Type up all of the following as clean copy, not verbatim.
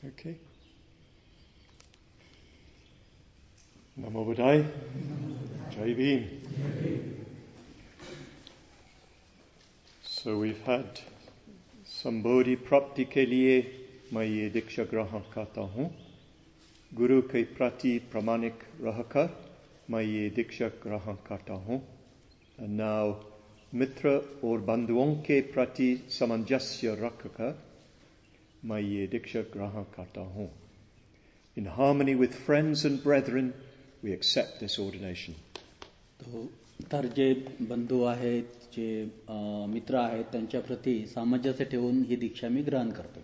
Okay. Namo Buddhaya. Jai Bhim. So we've had Sambodhi Prapti ke liye मैं ये दीक्षा ग्रहण करता हूँ, गुरु के प्रति प्रामाणिक रहकर मैं ये दीक्षा ग्रहण करता हूँ. And now मित्र और बंधुओं के प्रति सामंजस्य रखकर मैं ये दीक्षा ग्रहण करता हूँ. In harmony with friends and brethren, we accept this ordination. तर जे बंधू आहेत, जे मित्र आहेत, त्यांच्या प्रती सामंजस्य ठेवून ही दीक्षा मी ग्रहण करतो.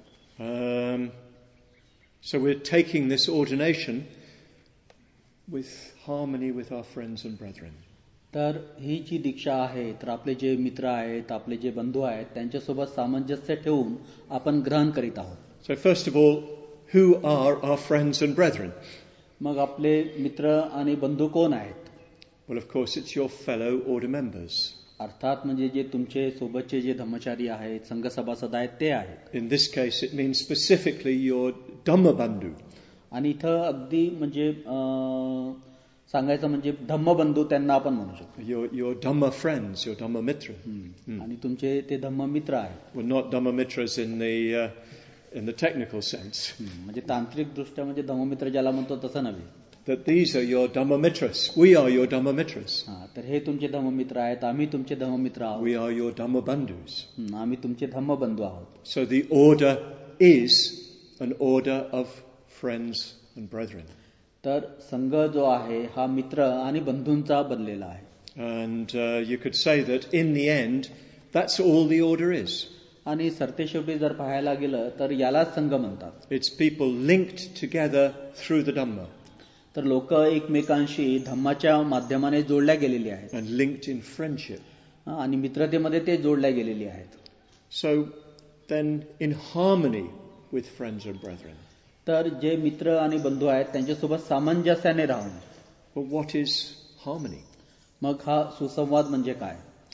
So we're taking this ordination with harmony with our friends and brethren. तर ही जी दीक्षा आहे, तर आपले जे मित्र आहेत, आपले जे बंधू आहेत, त्यांच्यासोबत सामंजस्य ठेवून आपण ग्रहण करीत आहोत. So first of all, who are our friends and brethren? मग आपले मित्र आणि बंधू कोण आहेत? Well, of course, it's your fellow order members. अर्थात म्हणजे जे तुमचे सोबतचे जे धम्मचारी आहेत, संघ सभासद आहेत ते आहेत. In this case, it means specifically your Dhammabandhu. आणि इथं अगदी म्हणजे सांगायचं म्हणजे धम्मबंधू त्यांना आपण म्हणू शकतो. Your Dhamma friends, your Dhamma mitra. आणि तुमचे ते धम्म मित्र आहेत. Well, not Dhamma mitras in the technical sense. म्हणजे तांत्रिक दृष्ट्या म्हणजे धम्ममित्र ज्याला म्हणतो तसं नव्हे. That these are your Dhamma mitras. We are your Dhamma mitras. तर हे तुमचे धम्ममित्र आहेत, आम्ही तुमचे धम्ममित्र आहोत. We are your Dhamma bandhus. आम्ही तुमचे धम्मबंधू आहोत. So the order is an order of friends and brethren. तर संघ जो आहे हा मित्र आणि बंधूंचा बनलेला आहे. And you could say that in the end, that's all the order is. आणि सरतेशेवटी जर पाहायला गेलं तर यालाच संघ म्हणतात. It's people linked together through the Dhamma. तर लोक एकमेकांशी धम्माच्या माध्यमाने जोडल्या गेलेली आहेत. And linked in friendship. आणि मित्रतेमध्ये ते जोडल्या गेलेली आहेत. So then in harmony with friends and brethren. तर जे मित्र आणि बंधू आहेत त्यांच्यासोबत सामंजस्याने राहून. But what is harmony? मग हा सुसंवाद म्हणजे काय?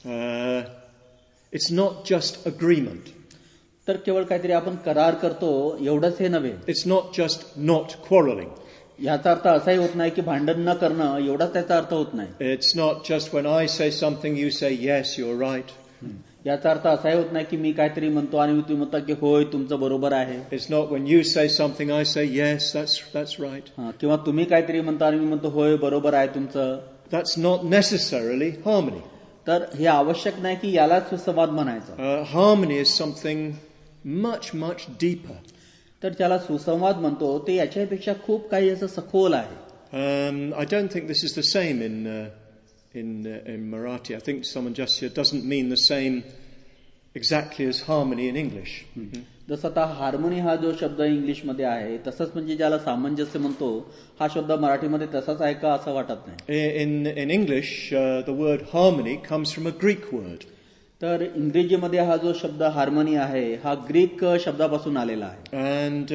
It's not just agreement. तर केवळ काहीतरी आपण करार करतो एवढंच हे नव्हे. It's not just not quarreling. याचा अर्थ असाही होत नाही की भांडण न करणं एवढाच त्याचा अर्थ होत नाही. It's not just when I say something you say yes, you're right. याचा अर्थ असाही होत नाही की मी काहीतरी म्हणतो आणि तुम्ही म्हणता की होय तुमचं बरोबर आहे. It's not when you say something I say yes, that's right. किंवा तुम्ही काहीतरी म्हणता आणि मी म्हणतो होय बरोबर आहे तुमचं. That's not necessarily harmony. तर हे आवश्यक नाही की यालाच सुसंवाद म्हणायचं. Harmony is something much deeper. तर ज्याला सुसंवाद म्हणतो ते याच्यापेक्षा खूप काही असं सखोल आहे. I don't think this is the same in Marathi. I think samanjasya doesn't mean the same exactly as harmony in English. जसं आता हार्मोनी हा जो शब्द इंग्लिशमध्ये आहे तसंच म्हणजे ज्याला सामंजस्य म्हणतो हा शब्द मराठीमध्ये तसाच आहे का असं वाटत नाही. In English, the word harmony comes from a Greek word. तर इंग्रजीमध्ये हा जो शब्द हार्मोनी आहे हा ग्रीक शब्दापासून आलेला आहे. And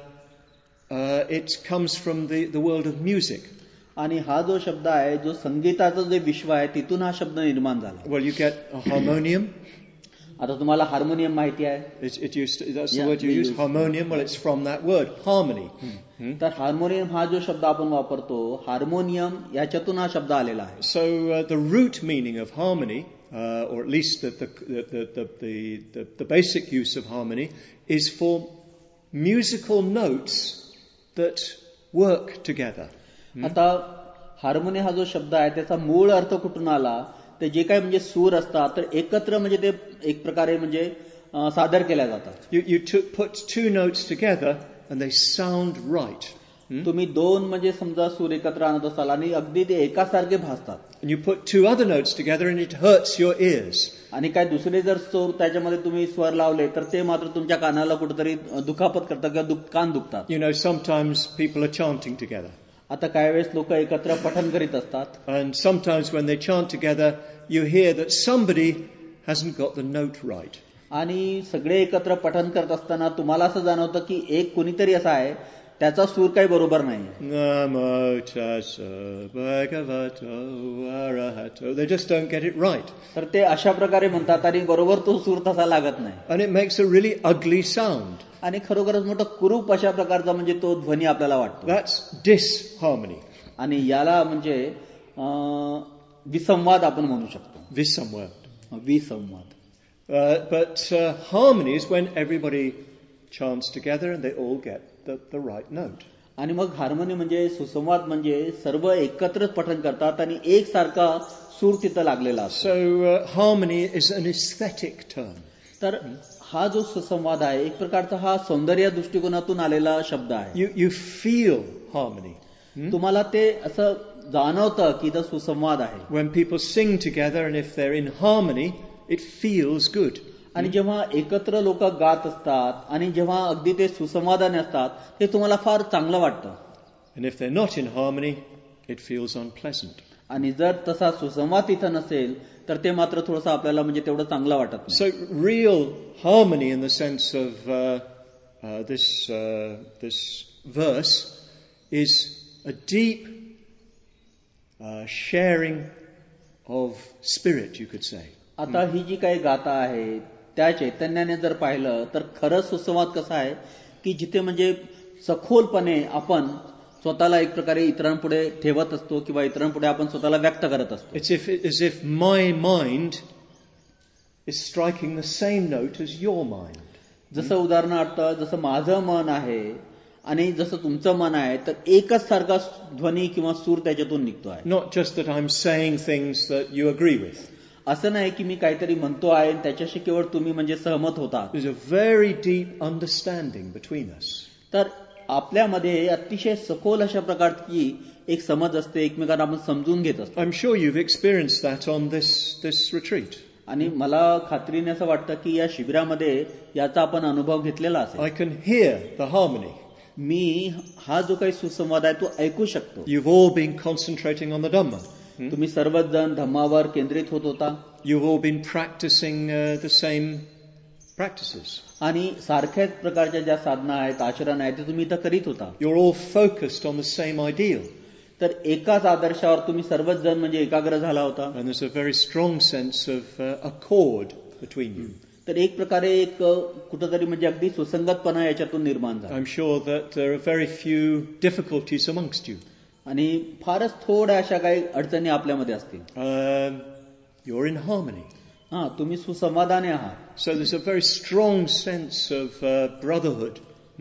it comes from the world of music. आणि हा जो शब्द आहे जो संगीताचं जे विश्व आहे तिथून हा शब्द निर्माण झाला. Well, you get a harmonium. आता तुम्हाला हार्मोनियम माहिती आहे. That's the word you use. Harmonium. Well, it's from that word, harmony. तर हार्मोनियम हा जो शब्द आपण वापरतो हार्मोनियम याच्यातून हा शब्द आलेला आहे. So the root meaning of harmony, or at least the basic use of harmony, is for musical notes that work together. आता हार्मोनी हा जो शब्द आहे त्याचा मूळ अर्थ कुठून आला ते जे काही म्हणजे सूर असतात तर एकत्र म्हणजे ते एक प्रकारे म्हणजे सादर केल्या जातात. You put two notes together and they sound right. तुम्ही दोन म्हणजे समजा सूर एकत्र आणत असाल आणि अगदी ते एकासारखे भासतात. And you put two other notes together and it hurts your ears. आणि काय दुसरे जर सूर त्याच्यामध्ये तुम्ही स्वर लावले तर ते मात्र तुमच्या कानाला कुठेतरी दुखापत करतात किंवा कान दुखतात. You know, sometimes people are chanting together. आता काही वेळेस लोक एकत्र पठण करीत असतात. And sometimes when they chant together, you hear that somebody hasn't got the note right. आणि सगळे एकत्र पठण करत असताना तुम्हाला असं जाणवतं की एक कोणीतरी असा आहे त्याचा सूर काही बरोबर नाही. Namo tassa bhagavato arahato. They just don't get it right. तर ते अशा प्रकारे म्हणतात आणि बरोबर तो सूर तसा लागत नाही. And it makes a really ugly sound. आणि खरोखरच मोठं कुरूप अशा प्रकारचा म्हणजे तो ध्वनी आपल्याला वाटतो. That's disharmony. आणि याला म्हणजे विसंवाद आपण म्हणू शकतो. Visamwad. विसंवाद. But harmony is when everybody chants together and they all get the right note. आणि मग हार्मोनी म्हणजे सुसंवाद म्हणजे सर्व एकत्रच पठण करतात आणि एकसारखा सूर तिथं लागलेला असतो. So harmony is an aesthetic term. तर हा जो सुसंवाद आहे एक प्रकारचा हा सौंदर्य दृष्टिकोनातून आलेला शब्द आहे. You feel harmony. तुम्हाला ते असं जाणवतं की इथं सुसंवाद आहे. When people sing together and if they're in harmony, it feels good. आणि जेव्हा एकत्र लोक गात असतात आणि जेव्हा अगदी ते सुसंवादाने असतात ते तुम्हाला फार चांगलं वाटतं. And if they're not in harmony, it feels unpleasant. आणि जर तसा सुसंवाद तिथं नसेल तर ते मात्र थोडंसं आपल्याला म्हणजे तेवढं चांगलं वाटत नाही. So real harmony in the sense of this verse is a deep sharing of spirit, you could say. आता ही जी काही गाथा आहे त्या चैतन्याने जर पाहिलं तर खरं सुसंवाद कसा आहे की जिथे म्हणजे सखोलपणे आपण स्वतःला एक प्रकारे इतरांपुढे ठेवत असतो किंवा इतरांपुढे आपण स्वतःला व्यक्त करत असतो. It's as if my mind is striking the same note as your mind. जसं उदाहरणार्थ जसं माझं मन आहे आणि जसं तुमचं मन आहे तर एकच सारखा ध्वनी किंवा सूर त्याच्यातून निघतो आहे. Not just that I'm saying things that you agree with. असं नाही की मी काहीतरी म्हणतो आहे आणि त्याच्याशी केवळ तुम्ही म्हणजे सहमत होता. There's a very deep understanding between us. तर आपल्यामध्ये अतिशय सखोल अशा प्रकारची एक समज असते, एकमेकांना आपण समजून घेत असतो. I'm sure you've experienced that on this retreat. आणि मला खात्रीने असं वाटतं की या शिबिरामध्ये याचा आपण अनुभव घेतलेला असेल. I can hear the harmony. मी हा जो काही सुसंवाद आहे तो ऐकू शकतो. You've all been concentrating on the Dhamma. तुम्ही सर्वच जण धम्मावर केंद्रित होत होता. You've all been practicing the same practices. आणि सारख्याच प्रकारच्या ज्या साधना आहेत आचरण आहे ते तुम्ही इथं करीत होता. You're all focused on the same ideal. तर एकाच आदर्शावर तुम्ही सर्वच जण म्हणजे एकाग्र झाला होता. And there's a very strong sense of accord between you. तर एक प्रकारे एक कुठंतरी म्हणजे अगदी सुसंगतपणा याच्यातून निर्माण झाला. I'm sure that there are very few difficulties amongst you. आणि फारच थोड्या अशा काही अडचणी आपल्यामध्ये असतील. You're in harmony. हा, तुम्ही सुसंवादाने आहात. So there's a very strong sense of brotherhood.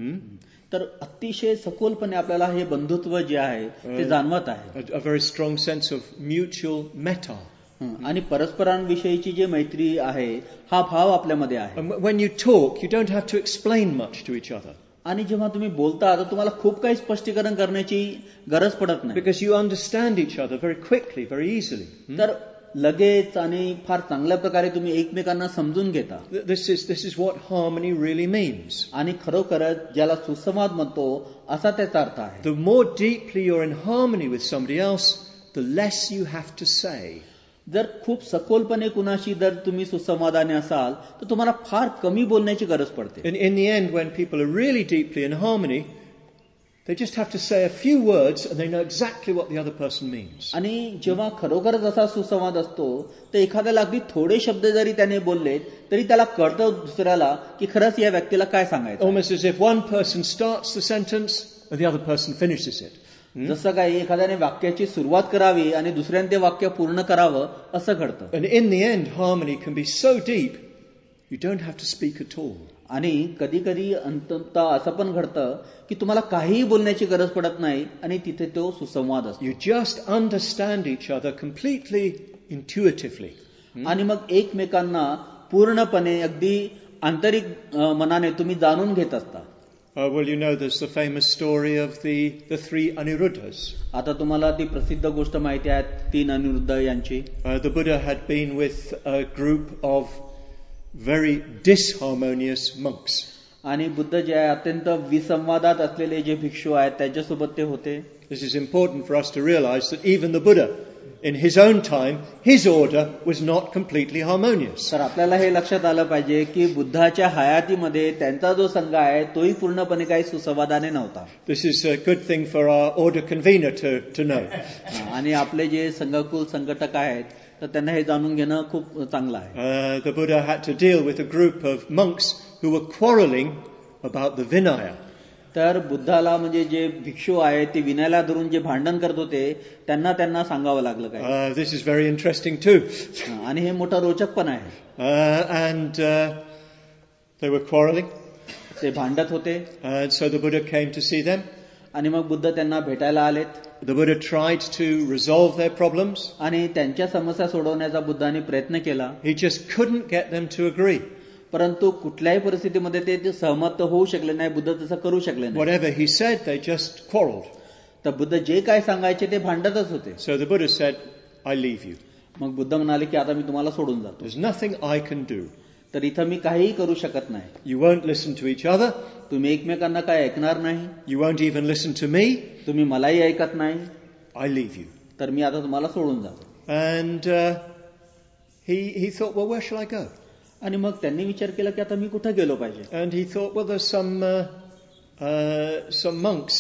तर अतिशय सखोलपणे आपल्याला हे बंधुत्व जे आहे ते जाणवत आहे. A very strong sense of mutual metta. आणि परस्परांविषयीची जी मैत्री आहे हा भाव आपल्यामध्ये आहे. And when you talk, you don't have to explain much to each other. आणि जेव्हा तुम्ही बोलता तर तुम्हाला खूप काही स्पष्टीकरण करण्याची गरज पडत नाही. Because you understand each other very quickly, very easily. तर लगेच आणि फार चांगल्या प्रकारे तुम्ही एकमेकांना समजून घेता. This is what harmony really means. आणि खरोखरच ज्याला सुसंवाद म्हणतो असा त्याचा अर्थ आहे. The more deeply you're in harmony with somebody else, the less you have to say. जर खूप सखोलपणे कुणाशी जर तुम्ही सुसंवादाने असाल तर तुम्हाला फार कमी बोलण्याची गरज पडते. In the end, when people are really deeply in harmony, they just have to say a few words and they know exactly what the other person means. आणि जेव्हा खरोखरच असा सुसंवाद असतो तर एखाद्याला अगदी थोडे शब्द जरी त्याने बोलले तरी त्याला कळतं दुसऱ्याला की खरंच या व्यक्तीला काय सांगायचं. Almost as if one person starts the sentence and the other person finishes it. जसं काही एखाद्याने वाक्याची सुरुवात करावी आणि दुसऱ्याने ते वाक्य पूर्ण करावं असं घडतं. And in the end, harmony can be so deep, you don't have to speak at all. आणि कधी कधी अंततः असं पण घडतं की तुम्हाला काहीही बोलण्याची गरज पडत नाही आणि तिथे तो सुसंवाद असतो. You just understand each other completely intuitively. आणि मग एकमेकांना पूर्णपणे अगदी आंतरिक मनाने तुम्ही जाणून घेत असता. Well, you know, there's the famous story of the three Aniruddhas. आता तुम्हाला ती प्रसिद्ध गोष्ट माहिती आहे 3 अनिरुद्ध यांची. The Buddha had been with a group of very disharmonious monks. आणि बुद्ध जे आहे अत्यंत विसंवादात असलेले जे भिक्षू आहेत त्याच्यासोबत ते होते. This is important for us to realize that even the Buddha in his own time, his order was not completely harmonious. तर आपल्याला हे लक्षात आलं पाहिजे की बुद्धाच्या हयातीमध्ये त्यांचा जो संघ आहे तोही पूर्णपणे काही सुसंवादाने नव्हता. This is a good thing for our order convener to know. आणि आपले जे संघकुल संघटक आहेत तर त्यांना हे जाणून घेणं खूप चांगलं आहे. The Buddha had to deal with a group of monks who were quarreling about the Vinaya. तर बुद्धाला म्हणजे जे भिक्षू आहेत ते विनयाला धरून जे भांडण करत होते त्यांना सांगावं लागलं काय. This is very interesting too. आणि हे मोठं रोचक पण आहे. And they were quarreling. ते भांडत होते. And so the Buddha came to see them. आणि मग बुद्ध त्यांना भेटायला आलेत. The Buddha tried to resolve their problems. आणि त्यांच्या समस्या सोडवण्याचा बुद्धाने प्रयत्न केला. He just couldn't get them to agree. परंतु कुठल्याही परिस्थितीमध्ये ते सहमत होऊ शकले नाही. बुद्ध तसं करू शकले नाही. Whatever he said, they just quarreled. तर बुद्ध जे काय सांगायचे ते भांडतच होते. So the Buddha said, I leave you. मग बुद्ध म्हणाले की आता मी तुम्हाला सोडून जातो. There's nothing I can do. तर इथं मी काहीही करू शकत नाही. You won't listen to each other. तुम्ही एकमेकांना काय ऐकणार नाही. You won't even listen to me. तुम्ही मलाही ऐकत नाही. I leave you. तर मी आता तुम्हाला सोडून जातो. And he thought, well, where shall I go? आणि मग त्यांनी विचार केला की आता मी कुठे गेलो पाहिजे. And he thought, well, there's some monks,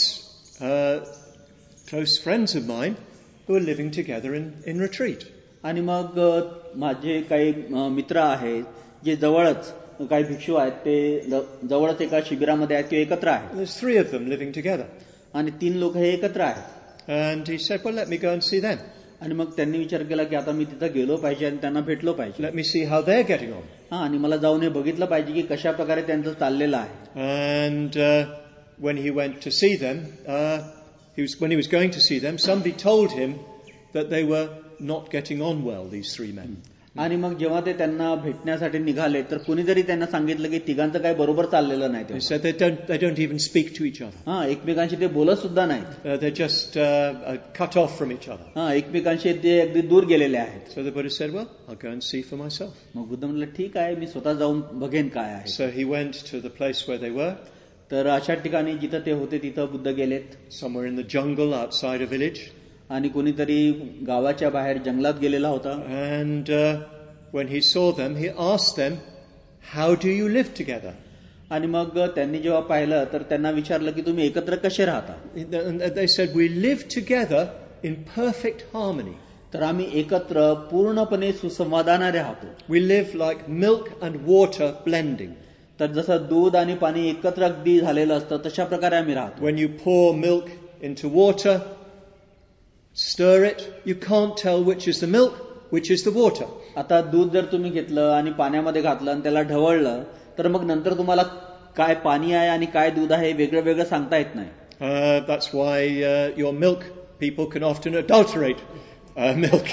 close friends of mine, who are living together in retreat. आणि मग माझे काही मित्र आहेत जे जवळच काही भिक्षू आहेत ते जवळच एका शिबिरामध्ये आहेत ते एकत्र आहेत. There's 3 of them living together. आणि 3 लोक हे एकत्र आहेत. And he said, well, let me go and see them. आणि मग त्यांनी विचार केला की आता मी तिथं गेलो पाहिजे आणि त्यांना भेटलो पाहिजे. Let me see how they're getting on. आणि मला जाऊन हे बघितलं पाहिजे की कशा प्रकारे त्यांचं चाललेलं आहे. And when he went to see them, when he was going to see them, somebody told him that they were not getting on well, these 3 men. आणि मग जेव्हा ते त्यांना भेटण्यासाठी निघाले तर कुणीतरी त्यांना सांगितलं की तिघांचं काही बरोबर चाललेलं नाही. They said they don't even speak to each other. एकमेकांशी ते बोलत सुद्धा नाहीत. They're just cut off from each other. एकमेकांशी ते अगदी दूर गेलेले आहेत. So the Buddha said, well, I'll go and see for myself. मग बुद्ध म्हणलं ठीक आहे मी स्वतः जाऊन बघेन काय आहे. So he went to the place where they were. तर अशा ठिकाणी जिथं ते होते तिथं बुद्ध गेलेत. Somewhere in the jungle outside a village. आणि कोणीतरी गावाच्या बाहेर जंगलात गेलेला होता. And when he saw them, he asked them, how do you live together? आणि मग त्यांनी जेव्हा पाहिलं तर त्यांना विचारलं की तुम्ही एकत्र कसे राहता. And they said, we live together in perfect harmony. तर आम्ही एकत्र पूर्णपणे सुसंवादाने राहतो. We live like milk and water blending. तर जसं दूध आणि पाणी एकत्र अगदी झालेलं असतं तशा प्रकारे आम्ही राहतो. When you pour milk into water, stir it, you can't tell which is the milk, which is the water. आता दूध जर तुम्ही घेतलं आणि पाण्यामध्ये घातलं आणि त्याला ढवळलं तर मग नंतर तुम्हाला काय पाणी आहे आणि काय दूध आहे वेगळं वेगळं सांगता येत नाही. That's why your milk people can often adulterate milk.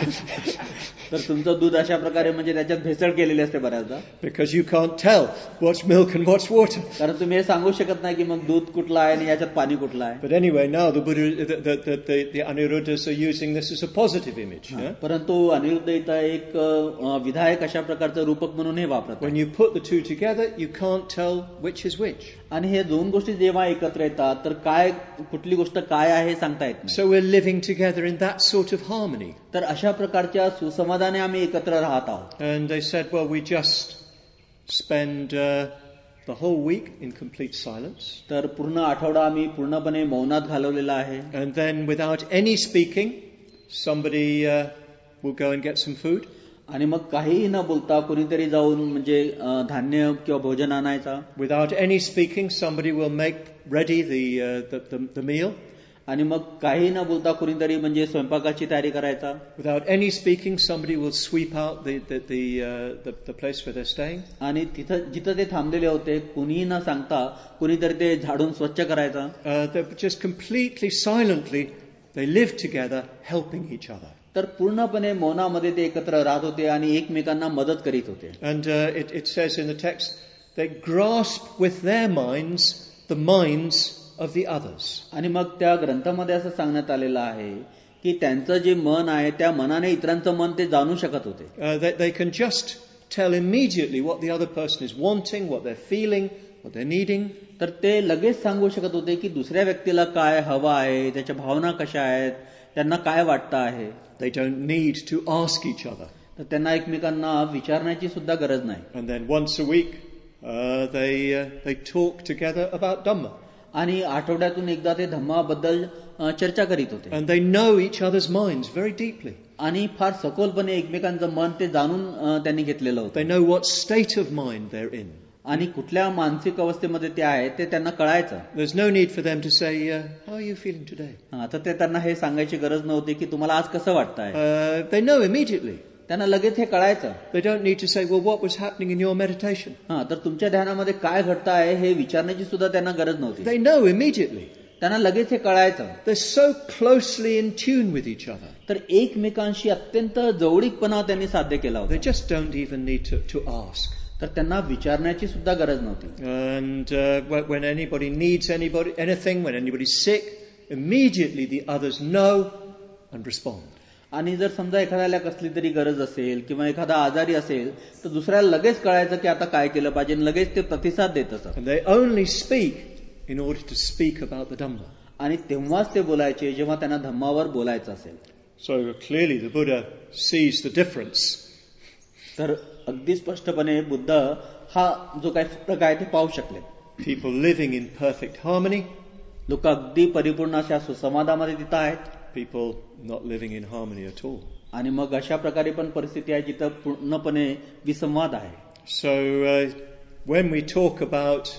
तर तुमचं दूध अशा प्रकारे म्हणजे त्याच्यात भेसळ केलेली असते बऱ्याचदा. Because you can't tell what's milk and what's water. कारण तुम्ही हे सांगू शकत नाही की मग दूध कुठलं आहे आणि याच्यात पाणी कुठलं आहे. But anyway, now the Buddha, the Aniruddhas are using this as a positive image. परंतु अनिरुद्ध इथं एक विधायक अशा प्रकारचं रूपक म्हणून हे वापरतात. When you put the two together, you can't tell which is which. आणि हे दोन गोष्टी जेव्हा एकत्र येतात तर काय कुठली गोष्ट काय आहे सांगता येत नाही. So we're living together in that sort of harmony. तर अशा प्रकारच्या सुसंवादाने आम्ही एकत्र राहत आहोत. And they said, well, we just spend the whole week in complete silence. तर पूर्ण आठवडा आम्ही पूर्णपणे मौनात घालवलेला आहे. And then without any speaking, somebody will go and get some food. आणि मग काहीही न बोलता कोणीतरी जाऊन म्हणजे धान्य किंवा भोजन आणायचा. Without any speaking, somebody will make ready the meal. आणि मग काही न बोलता कोणीतरी म्हणजे स्वयंपाकाची तयारी करायचा. Without any speaking, somebody will sweep out the place where they're staying. आणि तिथं जिथं ते थांबलेले होते कुणीही न सांगता कोणीतरी ते झाडून स्वच्छ करायचा. They're just completely silently they live together, helping each other. तर पूर्णपणे मौनामध्ये ते एकत्र राहत होते आणि एकमेकांना मदत करीत होते. And it says in the text, they grasp with their minds the minds of the others. आणि मग त्या ग्रंथामध्ये असं सांगण्यात आलेलं आहे की त्यांचं जे मन आहे त्या मनाने इतरांचं मन ते जाणू शकत होते. They can just tell immediately what the other person is wanting, what they're feeling, what they're needing. तर ते लगेच सांगू शकत होते की दुसऱ्या व्यक्तीला काय हवं आहे, त्याच्या भावना कशा आहेत, त्यांना काय वाटतं आहे. They don't need to ask each other. तर त्यांना एकमेकांना विचारण्याची सुद्धा गरज नाही. And then once a week, they talk together about Dhamma. आणि आठवड्यातून एकदा ते धम्माबद्दल चर्चा करीत होते. And they know each other's minds very deeply. आणि फार सखोलपणे एकमेकांचं मन ते जाणून त्यांनी घेतलेलं होतं. They know what state of mind they're in. आणि कुठल्या मानसिक अवस्थेमध्ये ते आहेत ते त्यांना कळायचं. There's no need for them to say, how are you feeling today? तर ते त्यांना हे सांगायची गरज नव्हती की तुम्हाला आज कसं वाटतंय. They know immediately. त्यांना लगेच हे कळायचं. They don't need to say, well, what was happening in your meditation? तर तुमच्या ध्यानामध्ये काय घडतं आहे हे विचारण्याची सुद्धा त्यांना गरज नव्हती. They know immediately. त्यांना लगेच हे कळायचं. They're so closely in tune with each other. तर एकमेकांशी अत्यंत जवळीकपणा त्यांनी साध्य केला होता. They just don't even need to ask. तर त्यांना विचारण्याची सुद्धा गरज नव्हती. And when anybody needs anything, when anybody's sick, immediately the others know and respond. आणि जर समजा एखाद्याला कसली तरी गरज असेल किंवा एखादा आजारी असेल तर दुसऱ्याला लगेच कळायचं की आता काय केलं पाहिजे, लगेच ते प्रतिसाद देत असत. And they only speak in order to speak about the Dhamma. आणि तेव्हाच ते बोलायचे जेव्हा त्यांना धम्मावर बोलायचं असेल. So clearly the Buddha sees the difference. तर अगदी स्पष्टपणे बुद्ध हा जो काही फरक आहे ते पाहू शकले. People living in perfect harmony. लोक अगदी परिपूर्ण अशा सुसंवादामध्ये तिथं आहेत. People not living in harmony at all. आणि मग अशा प्रकारे पण परिस्थिती आहे जिथं पूर्णपणे विसंवाद आहे. So when we talk about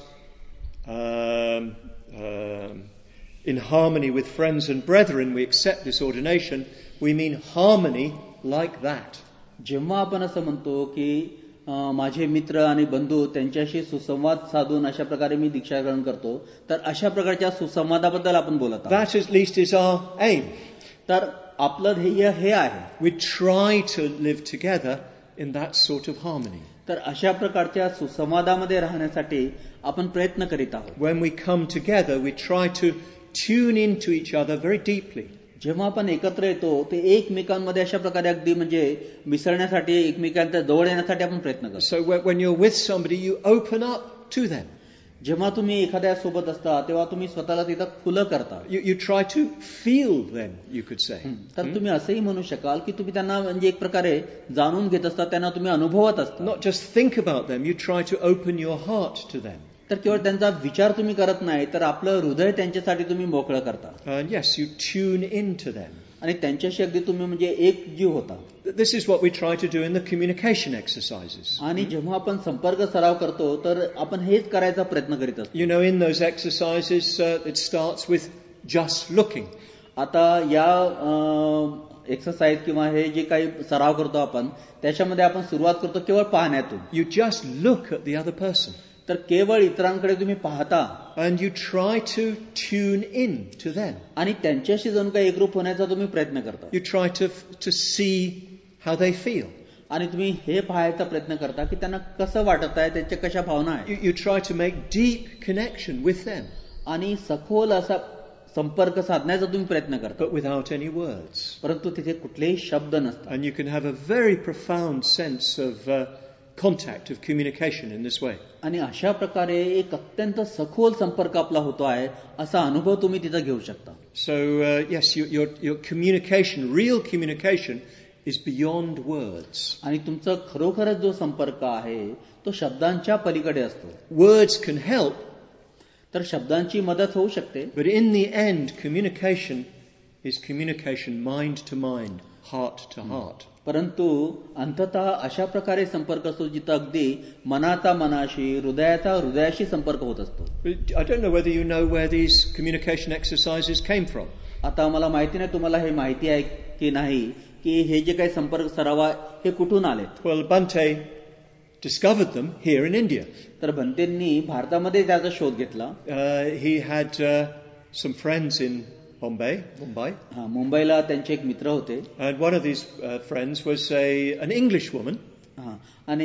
in harmony with friends and brethren, we accept this ordination, we mean harmony like that. जेव्हा आपण असं म्हणतो की माझे मित्र आणि बंधू त्यांच्याशी सुसंवाद साधून अशा प्रकारे मी दीक्षा ग्रहण करतो, तर अशा प्रकारच्या सुसंवादाबद्दल आपण बोलत आहोत. That at least is our aim. तर आपलं ध्येय हे आहे. We try to live together in that sort of harmony. तर अशा प्रकारच्या सुसंवादामध्ये राहण्यासाठी आपण प्रयत्न करीत आहोत. When we come together, we try to tune into each other very deeply. जेव्हा आपण एकत्र येतो ते एकमेकांमध्ये अशा प्रकारे अगदी म्हणजे मिसळण्यासाठी, एकमेकांच्या जवळ येण्यासाठी आपण प्रयत्न करतो. So when you're with somebody, you open up to them. जेव्हा तुम्ही एखाद्या सोबत असता तेव्हा तुम्ही स्वतःला तिथं खुलं करता. You try to feel them, you could say. तर तुम्ही असंही म्हणू शकाल की तुम्ही त्यांना म्हणजे एक प्रकारे जाणून घेत असता, त्यांना तुम्ही अनुभवत असता. Not just think about them, you try to open your heart to them. तर केवळ त्यांचा विचार तुम्ही करत नाही, तर आपलं हृदय त्यांच्यासाठी तुम्ही मोकळं करता. And yes, you tune into them. आणि त्यांच्याशी अगदी तुम्ही म्हणजे एक जीव होता. This is what we try to do in the communication exercises. आणि जेव्हा आपण संपर्क सराव करतो तर आपण हेच करायचा प्रयत्न करीत असतो. You know, in those exercises, it starts with just looking. आता या एक्सरसाइज किंवा हे जे काही सराव करतो आपण त्याच्यामध्ये आपण सुरुवात करतो केवळ पाहण्यातून. You just look at the other person. तर केवळ इतरांकडे तुम्ही पाहता. And you try to tune in to them. आणि त्यांच्याशी जणू काही एकरूप होण्याचा तुम्ही प्रयत्न करता. You try to see how they feel. आणि तुम्ही हे पाहायचा प्रयत्न करता की त्यांना कसं वाटत आहे, त्यांच्या कशा भावना आहेत. You try to make deep connection with them. आणि सखोल असा संपर्क साधण्याचा तुम्ही प्रयत्न करता. But without any words. परंतु तिथे कुठलेही शब्द नसतात. And you can have a very profound sense of contact, of communication in this way. आणि अशा प्रकारे एक अत्यंत सखोल संपर्क आपला होतो आहे असा अनुभव तुम्ही तिथं घेऊ शकता. So yes, your communication, real communication, is beyond words. आणि तुमचा खरोखरच जो संपर्क आहे तो शब्दांच्या पलीकडे असतो. Words can help, तर शब्दांची मदत होऊ शकते. but in the end, communication is communication mind to mind, heart to heart. परंतु अंततः अशा प्रकारे संपर्क असतो जिथं अगदी मनाचा मनाशी, हृदयाचा हृदयाशी संपर्क होत असतो. I don't know whether you know where these communication exercises came from. आता मला माहिती नाही तुम्हाला हे माहिती आहे की नाही की हे जे काही संपर्क सराव हे कुठून आलेत. Well, Bhante discovered them here in India. तर भंतेंनी भारतामध्ये त्याचा शोध घेतला. He had some friends in Mumbai. मुंबईला त्यांचे एक मित्र होते. And one of these friends was an English woman. आणि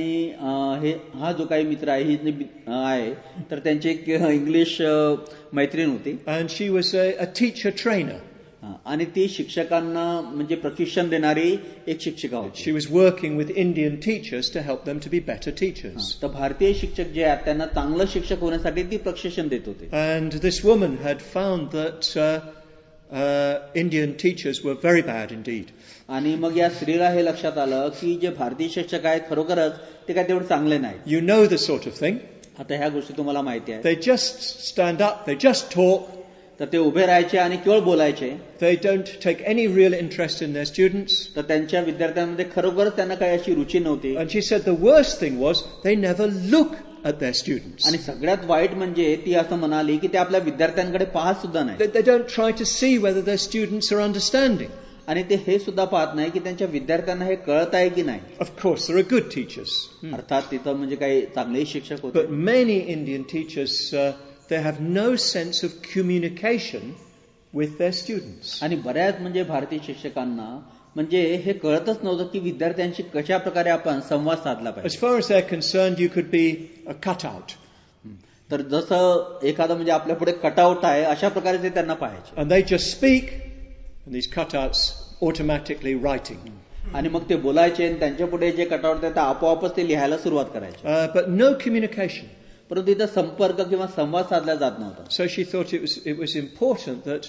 हा जो काही मित्र आहे ही आहे तर त्यांची एक इंग्लिश मैत्रीण होती. And she was a teacher trainer. आणि ती शिक्षकांना म्हणजे प्रशिक्षण देणारी एक शिक्षिका होती. She was working with Indian teachers to help them to be better teachers. तर भारतीय शिक्षक जे आहेत त्यांना चांगलं शिक्षक होण्यासाठी ती प्रशिक्षण देत होते. And this woman had found that Indian teachers were very bad indeed. आणि मग या स्त्रीला हे लक्षात आलं की जे भारतीय शिक्षक आहेत खरोखरच ते काय तेवढे चांगले नाहीत. You know the sort of thing. आता ह्या गोष्टी तुम्हाला माहिती आहे. They just stand up, they just talk. तर ते उभे राहायचे आणि केवळ बोलायचे. They don't take any real interest in their students. तर त्यांच्या विद्यार्थ्यांमध्ये खरोखरच त्यांना काही अशी रुची नव्हती. And she said the worst thing was they never look at their students. आणि सगळ्यात वाईट म्हणजे ती असं म्हणाली की ते आपल्या विद्यार्थ्यांकडे पाहत सुद्धा नाही. They don't try to see whether their students are understanding. आणि ते हे सुद्धा पाहत नाही की त्यांच्या विद्यार्थ्यांना हे कळत आहे की नाही. Of course, there are good teachers. अर्थात तिथं म्हणजे काही चांगलेही शिक्षक होते. But many Indian teachers, they have no sense of communication with their students. आणि बऱ्याच म्हणजे भारतीय शिक्षकांना म्हणजे हे कळतच नव्हतं की विद्यार्थ्यांशी कशा प्रकारे आपण संवाद साधला As पाहिजे. far as they're concerned, you could be a cutout. तर जसं एखादं म्हणजे आपल्या पुढे कटआउट आहे अशा प्रकारे ते त्यांना पाहायचे. And they just speak, and these cutouts automatically writing. आणि मग ते बोलायचे आणि त्यांच्या पुढे जे कटआउट आहे ते आपोआपच ते लिहायला सुरुवात करायचे. But no communication. परंतु इथं संपर्क किंवा संवाद साधला जात नव्हता. So she thought it was important that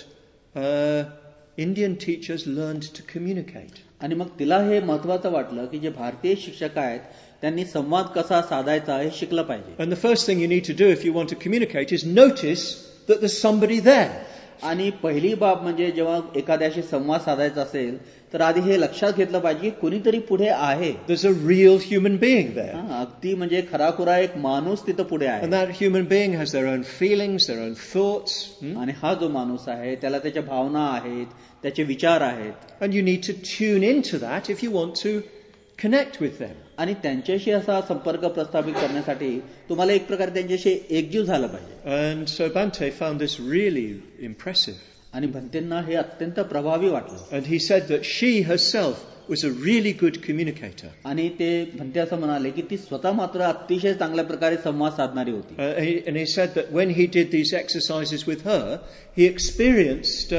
Indian teachers learned to communicate. आणि मग तिला हे महत्वाचं वाटलं की जे भारतीय शिक्षक आहेत त्यांनी संवाद कसा साधायचा हे शिकलं पाहिजे. And the first thing you need to do if you want to communicate is notice that there's somebody there. आणि पहिली बाब म्हणजे जेव्हा एखाद्याशी संवाद साधायचा असेल तर आधी हे लक्षात घेतलं पाहिजे की कोणीतरी पुढे आहे. There's a real human being there. अगदी म्हणजे खराखुरा एक माणूस तिथं पुढे आहे. And that human being has their own feelings, their own thoughts. आणि हा जो माणूस आहे त्याला त्याच्या भावना आहेत, त्याचे विचार आहेत. And you need to tune into that if you want to connect with them. आणि त्यांच्याशी असा संपर्क प्रस्थापित करण्यासाठी तुम्हाला एक प्रकारे त्यांच्याशी एकजीव झालं पाहिजे. And so Bhante found this really impressive. आणि भंतेंना हे अत्यंत प्रभावी वाटलं. And he said that she herself was a really good communicator. आणि ते भंते असं म्हणाले की ती स्वतः मात्र अतिशय चांगल्या प्रकारे संवाद साधणारी होती. And he said that when he did these exercises with her, he experienced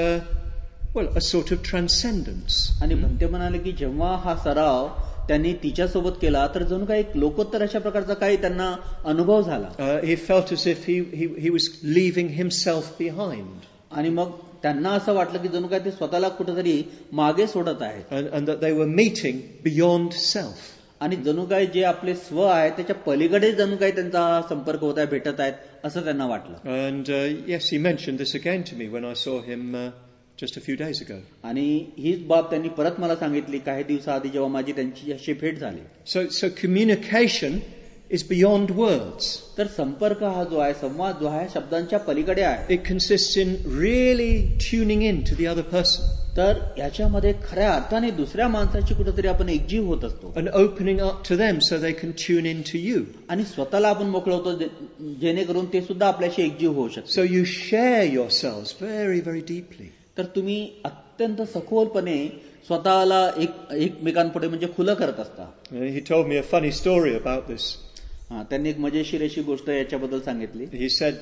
a sort of transcendence. आणि भंते म्हणाले की जेव्हा हा सराव त्यांनी तिच्यासोबत केला तर जणू काही एक लोकोत्तर अशा प्रकारचा काही त्यांना अनुभव झाला. He felt as if he was leaving himself behind. आणि मग त्यांना असं वाटलं की जणू काही ते स्वतःला कुठेतरी मागे सोडत आहेत. And that they were meeting beyond self. आणि जणू काही जे आपले स्व आहे त्याच्या पलीकडे जणू काही त्यांचा संपर्क होत आहे, भेटत आहेत असं त्यांना वाटलं. And yes, he mentioned this again to me when I saw him just a few days ago. आणि हीच बाब त्यांनी परत मला सांगितली काही दिवसाआधी जेव्हा माझी त्यांची अशी भेट झाली. So communication is beyond words. तर संपर्क हा जो आहे, संवाद जो आहे शब्दांच्या पलीकडे आहे. It consists in really tuning in to the other person. तर याच्यामध्ये खऱ्या अर्थाने दुसऱ्या माणसाची कुठेतरी आपण एकजीव होत असतो. And opening up to them so they can tune in to you. आणि स्वतःला आपण मोकळवतो जेणेकरून ते सुद्धा आपल्याशी एकजीव होऊ शकते. So you share yourselves very, very deeply. तर तुम्ही अत्यंत सखोलपणे स्वतःला एकमेकांपुढे म्हणजे खुलं करत असता. He told me a funny story about this. त्यांनी एक मजेशीर अशी गोष्ट याच्याबद्दल सांगितली. He said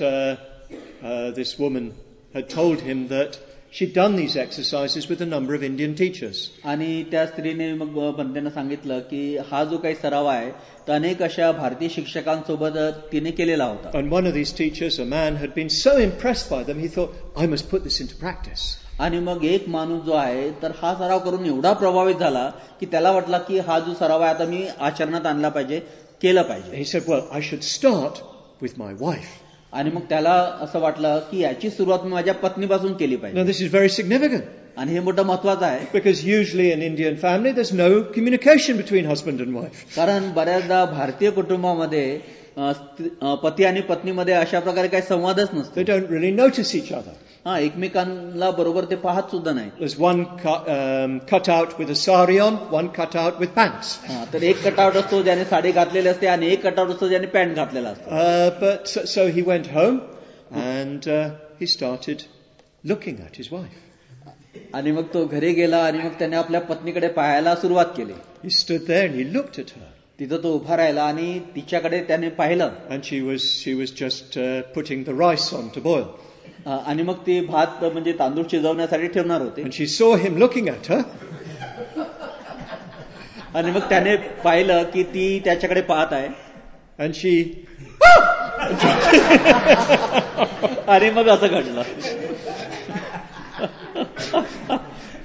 that this woman had told him that she'd done these exercises with a number of Indian teachers. आणि त्या स्त्रीने मग बंदेंना सांगितलं की हा जो काही सराव आहे तर अनेक अशा भारतीय शिक्षकांसोबत तिने केलेला होता. And one of these teachers, a man, had been so impressed by them, he thought, I must put this into practice. आणि मग एक माणूस जो आहे तर हा सराव करून एवढा प्रभावित झाला की त्याला वाटला की हा जो सराव आहे आता मी आचरणात आणला पाहिजे, केलं पाहिजे. He said, well, I should start with my wife. आणि मग त्याला असं वाटलं की याची सुरुवात मी माझ्या पत्नीपासून केली Now पाहिजे. this is very significant. आणि हे मोठं महत्वाचं आहे. Because usually in Indian family there's no communication between husband and wife. कारण बऱ्याचदा भारतीय कुटुंबामध्ये पती आणि पत्नीमध्ये अशा प्रकारे काही संवादच नसतो. They don't really notice each other. एकमेकांना बरोबर ते पाहत सुद्धा नाही. There's one cut out with a sari on, one cut out with pants. तर एक कटआउट असतो ज्याने साडी घातलेली असते आणि एक कटआउट असतो ज्याने पॅन्ट घातलेला असतो. But so he went home and he started looking at his wife. आणि मग तो घरी गेला आणि मग त्याने आपल्या पत्नीकडे पाहायला सुरुवात केली. He stood there and he looked at her. तिथं तो उभा राहिला आणि तिच्याकडे त्याने पाहिलं. And she was just putting the rice on to boil. आणि मग ती भात म्हणजे तांदूळ शिजवण्यासाठी ठेवणार होते. And she saw him looking at her. आणि मग त्याने पाहिलं की ती त्याच्याकडे पाहत आहे. And she आणि मग असं घडलं.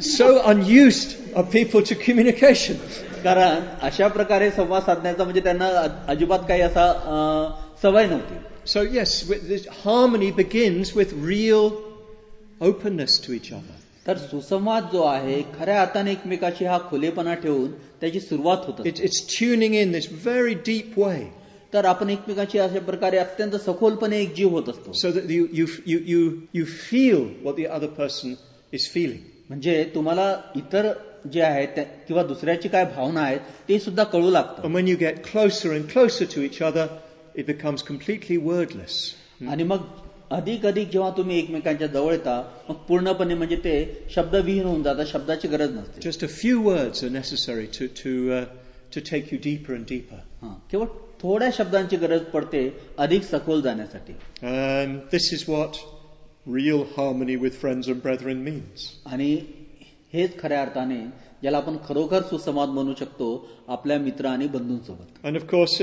so unused are people to communication. कारण अशा प्रकारे संवाद साधण्याचा म्हणजे त्यांना अजिबात काही असा सवय नव्हती. So yes, this harmony begins with real openness to each other. तर सुसंवाद जो आहे खऱ्या अर्थाने एकमेकाशी हा खुलेपणा ठेवून त्याची सुरुवात होत असते. It's tuning in this very deep way. तर आपण एकमेकाशी अशा प्रकारे अत्यंत सखोलपणे एकजीव होत असतो. So that you feel what the other person is feeling. म्हणजे तुम्हाला इतर जे आहेत किंवा दुसऱ्याची काय भावना आहेत ते सुद्धा कळू लागतं. And when you get closer and closer to each other, it becomes completely wordless. आणि मग अधिक जेव्हा तुम्ही एकमेकांच्या जवळ येता मग पूर्णपणे म्हणजे ते शब्दविहीन होऊन जातात, शब्दाची गरज नसते. Just a few words are necessary to take you deeper and deeper. केवळ थोड्या शब्दांची गरज पडते अधिक सखोल जाण्यासाठी. And this is what real harmony with friends and brethren means. आणि हेच खऱ्या अर्थाने ज्याला आपण खरोखर सुसंवाद म्हणू शकतो आपल्या मित्र आणि बंधूंसोबत. And of course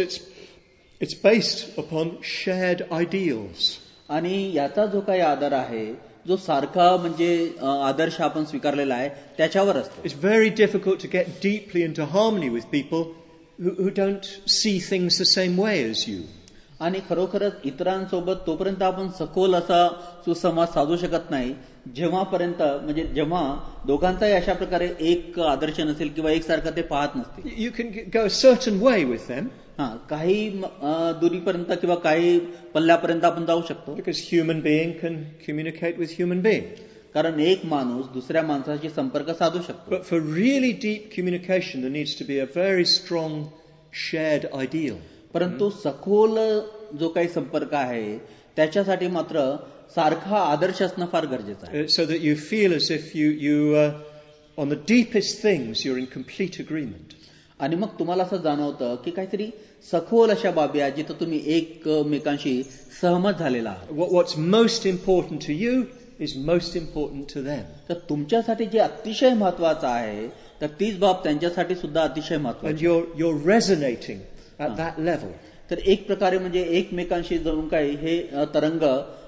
it's based upon shared ideals. आणि याचा जो काही आधार आहे जो सारखा म्हणजे आदर्श आपण स्वीकारलेला आहे त्याच्यावर असतो. It's very difficult to get deeply into harmony with people who don't see things the same way as you. आणि खरोखरच इतरांसोबत तोपर्यंत आपण सखोल असा सुसंवाद साधू शकत नाही जेव्हापर्यंत म्हणजे जेव्हा दोघांचाही अशा प्रकारे एक आदर्श नसेल किंवा एकसारखं ते पाहत नसतील. You can go a certain way with them. काही दुरीपर्यंत किंवा काही पल्ल्यापर्यंत आपण जाऊ शकतो. Because human being can communicate with human being. कारण एक माणूस दुसऱ्या माणसाशी संपर्क साधू शकतो. But for really deep communication there needs to be a very strong shared ideal. परंतु सखोल जो काही संपर्क आहे त्याच्यासाठी मात्र सारखा आदर्श असणं फार गरजेचं आहे. So that you feel as if you on the deepest things you're in complete agreement. आणि मग तुम्हाला असं जाणवतं की काहीतरी सखोल अशा बाबी आहेत जिथं तुम्ही एकमेकांशी सहमत झालेला आहात. What's most important to you is most important to them. तर तुमच्यासाठी जे अतिशय महत्वाचं आहे तर तीच बाब त्यांच्यासाठी सुद्धा अतिशय महत्वाची. And you're resonating at that level. तर एक प्रकारे म्हणजे एकमेकांशी जणू काही हे तरंग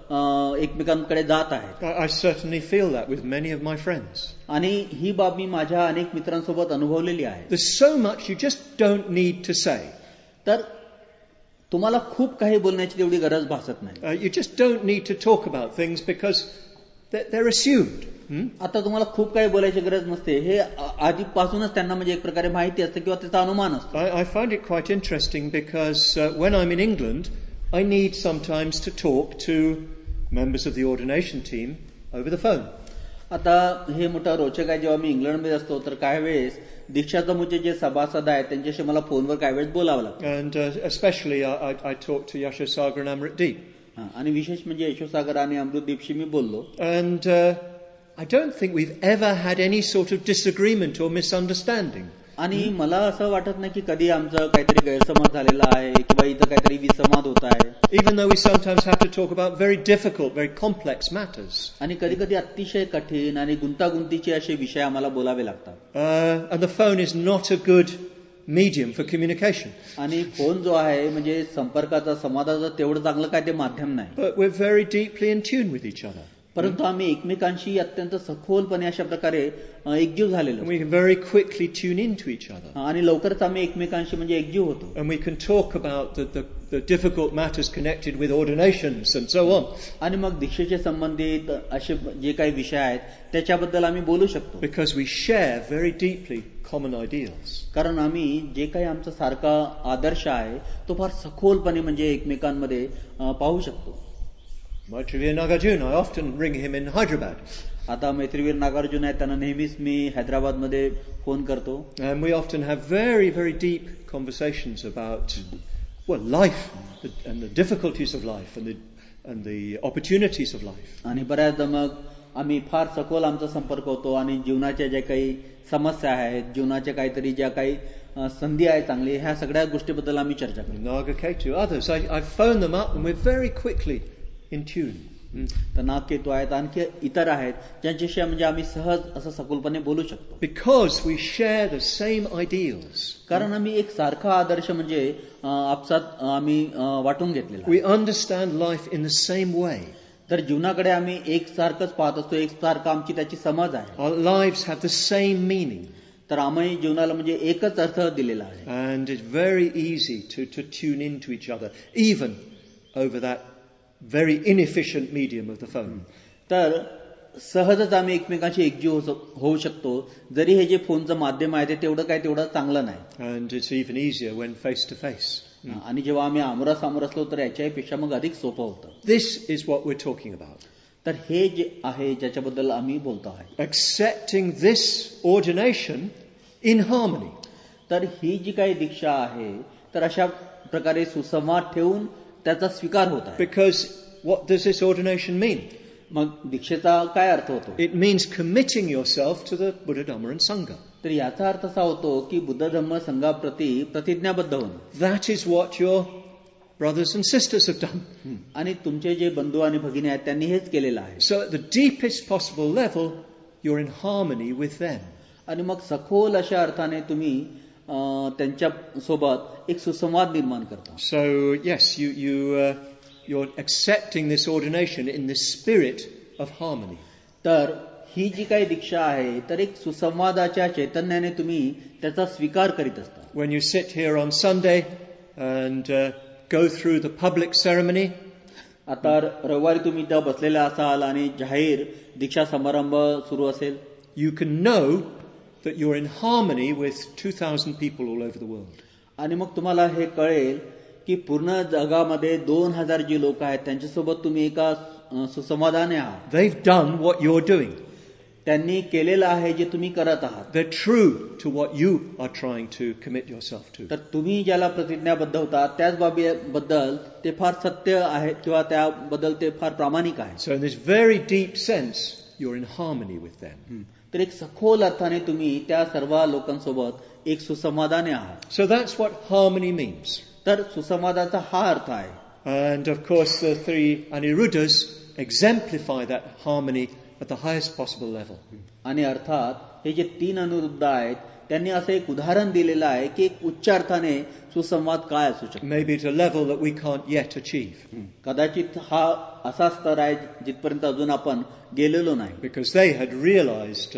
एकमेकांकडे जात आहेत. I certainly feel that with many of my friends. आणि ही बाब मी माझ्या अनेक मित्रांसोबत अनुभवलेली आहे. There's so much you just don't need to say. तर तुम्हाला खूप काही बोलण्याची तेवढी गरज भासत नाही. You just don't need to talk about things because they're assumed. आता तुम्हाला खूप काही बोलायची गरज नसते हे आधीपासूनच त्यांना म्हणजे एक प्रकारे माहिती असते किंवा त्याचा अनुमान असतो. I find it quite interesting because when I'm in England I need sometimes to talk to members of the ordination team over the phone. आता हे मोठं रोचक आहे जेव्हा मी इंग्लंडमध्ये असतो तर काही वेळेस दीक्षा समूहाचे जे सभासद आहेत त्यांच्याशी मला फोनवर काही वेळेस बोलावं लागतं. And especially I talk to Yashosagar and Amritdeep. आणि विशेष म्हणजे यशोसागर आणि अमृतदीपशी मी बोललो. And I don't think we've ever had any sort of disagreement or misunderstanding. आणि मला असं वाटत नाही की कधी आमचं काहीतरी गैरसमज झालेला आहे किंवा इथं काहीतरी विसंवाद होत आहे. Even though we sometimes have to talk about very difficult, very complex matters. आणि कधी कधी अतिशय कठीण आणि गुंतागुंतीचे असे विषय आम्हाला बोलावे लागतात. And the phone is not a good medium for communication. आणि फोन जो आहे म्हणजे संपर्काचा संवादाचं तेवढं चांगलं काय ते माध्यम नाही. But we're very deeply in tune with each other. परंतु आम्ही एकमेकांशी अत्यंत सखोलपणे अशा प्रकारे एकजीव झालेलो. And we can very quickly tune into each other. आणि लवकरच आम्ही एकमेकांशी म्हणजे एकजीव होतो. And we can talk about the difficult matters connected with ordinations and so on. आणि मग दीक्षेचे संबंधित असे जे काही विषय आहेत त्याच्याबद्दल आम्ही बोलू शकतो. Because we share very deeply common ideals. कारण आम्ही जे काही आमचा सारखा आदर्श आहे तो फार सखोलपणे म्हणजे एकमेकांमध्ये पाहू शकतो. Maitrivir Nagarjuna, I often ring him in Hyderabad. आता मैत्रीवीर नागार्जुन आहेत त्यांना नेहमीच मी हैदराबादमध्ये फोन करतो. And we often have very, very deep conversations about, life and the difficulties of life and the opportunities of life. आणि बऱ्याचदा मग आम्ही फार सखोल आमचा संपर्क होतो आणि जीवनाच्या ज्या काही समस्या आहेत जीवनाच्या काहीतरी ज्या काही संधी आहे चांगली ह्या सगळ्या गोष्टीबद्दल आम्ही चर्चा करतो. Nagaketu, others, I phone them up and we're very quickly in tune. तर नागकेतू आहेत आणखी इतर आहेत ज्यांच्याशी म्हणजे आम्ही सहज असं सखोलपणे बोलू शकतो. Because we share the same ideals. कारण आम्ही एक सारखा आदर्श म्हणजे आपसात आम्ही वाटून घेतलेला. We understand life in the same way. तर जीवनाकडे आम्ही एकसारखंच पाहत असतो, एकसारखं आमची त्याची समज आहे. Our lives have the same meaning. तर आम्ही जीवनाला म्हणजे एकच अर्थ दिलेला आहे. And it's very easy to tune into each other, even over that very inefficient medium of the phone. तर सहजच आम्ही एकमेकांशी एकजीव होऊ शकतो, जरी हे जे फोनचं माध्यम आहे ते तेवढं चांगलं नाही. And it's even easier when face to face. आणि जेव्हा आम्ही आमरासामोर असलो तर याच्यापेक्षा मग अधिक सोपं होतं. This is what we're talking about. तर हे जे आहे ज्याच्याबद्दल आम्ही बोलतो आहे, Accepting this ordination in harmony. तर ही जी काही दीक्षा आहे तर अशा प्रकारे सुसंवाद ठेवून त्याचा स्वीकार होत आहे. Because what does this ordination mean? मग दीक्षेचा काय अर्थ होतो? It means committing yourself to the Buddha, Dhamma and Sangha. तर याचा अर्थ असा होतो की बुद्ध धम्म संघाप्रती प्रतिज्ञाबद्ध होणं. That is what your brothers and sisters have done. आणि तुमचे जे बंधू आणि भगिनी आहेत त्यांनी हेच केलेलं आहे. So at the deepest possible level, you're in harmony with them. आणि मग सखोल अशा अर्थाने तुम्ही त्यांच्या सोबत एक सुसंवाद निर्माण करता. So yes, you're accepting this ordination in the spirit of harmony. तर ही जी काही दीक्षा आहे तर एक सुसंवादाच्या चैतन्याने तुम्ही त्याचा स्वीकार करीत असता. When you sit here on Sunday and go through the public ceremony, आता रविवारी तुम्ही इथं बसलेला असाल आणि जाहीर दीक्षा समारंभ सुरू असेल, you can know that you're in harmony with 2,000 people all over the world. आणि मग तुम्हाला हे कळेल की पूर्ण जगामध्ये 2,000 जी लोक आहेत त्यांच्यासोबत तुम्ही एका सुसंवादाने आहात. They've done what you're doing. त्यांनी केलेलं आहे जे तुम्ही करत आहात. They're true to what you are trying to commit yourself to. तर तुम्ही ज्याला प्रतिज्ञाबद्ध होता त्याच बाबीबद्दल ते फार सत्य आहे किंवा त्याबद्दल ते फार प्रामाणिक आहे. So in this very deep sense, you're in harmony with them. तर एक सखोल अर्थाने तुम्ही त्या सर्व लोकांसोबत एक सुसंवादाने आहात. So that's what harmony means. तर सुसंवादाचा हा अर्थ आहे. And of course the three Aniruddhas exemplify that harmony at the highest possible level. आणि अर्थात हे जे 3 अनिरुद्ध आहेत त्यांनी असं एक उदाहरण दिलेलं आहे की एक उच्च अर्थाने सुसंवाद काय असू शकतो. Maybe at a level that we can't yet achieve. कदाचित हा असा स्तर आहे जिथपर्यंत अजून आपण गेलेलो नाही. Because they had realized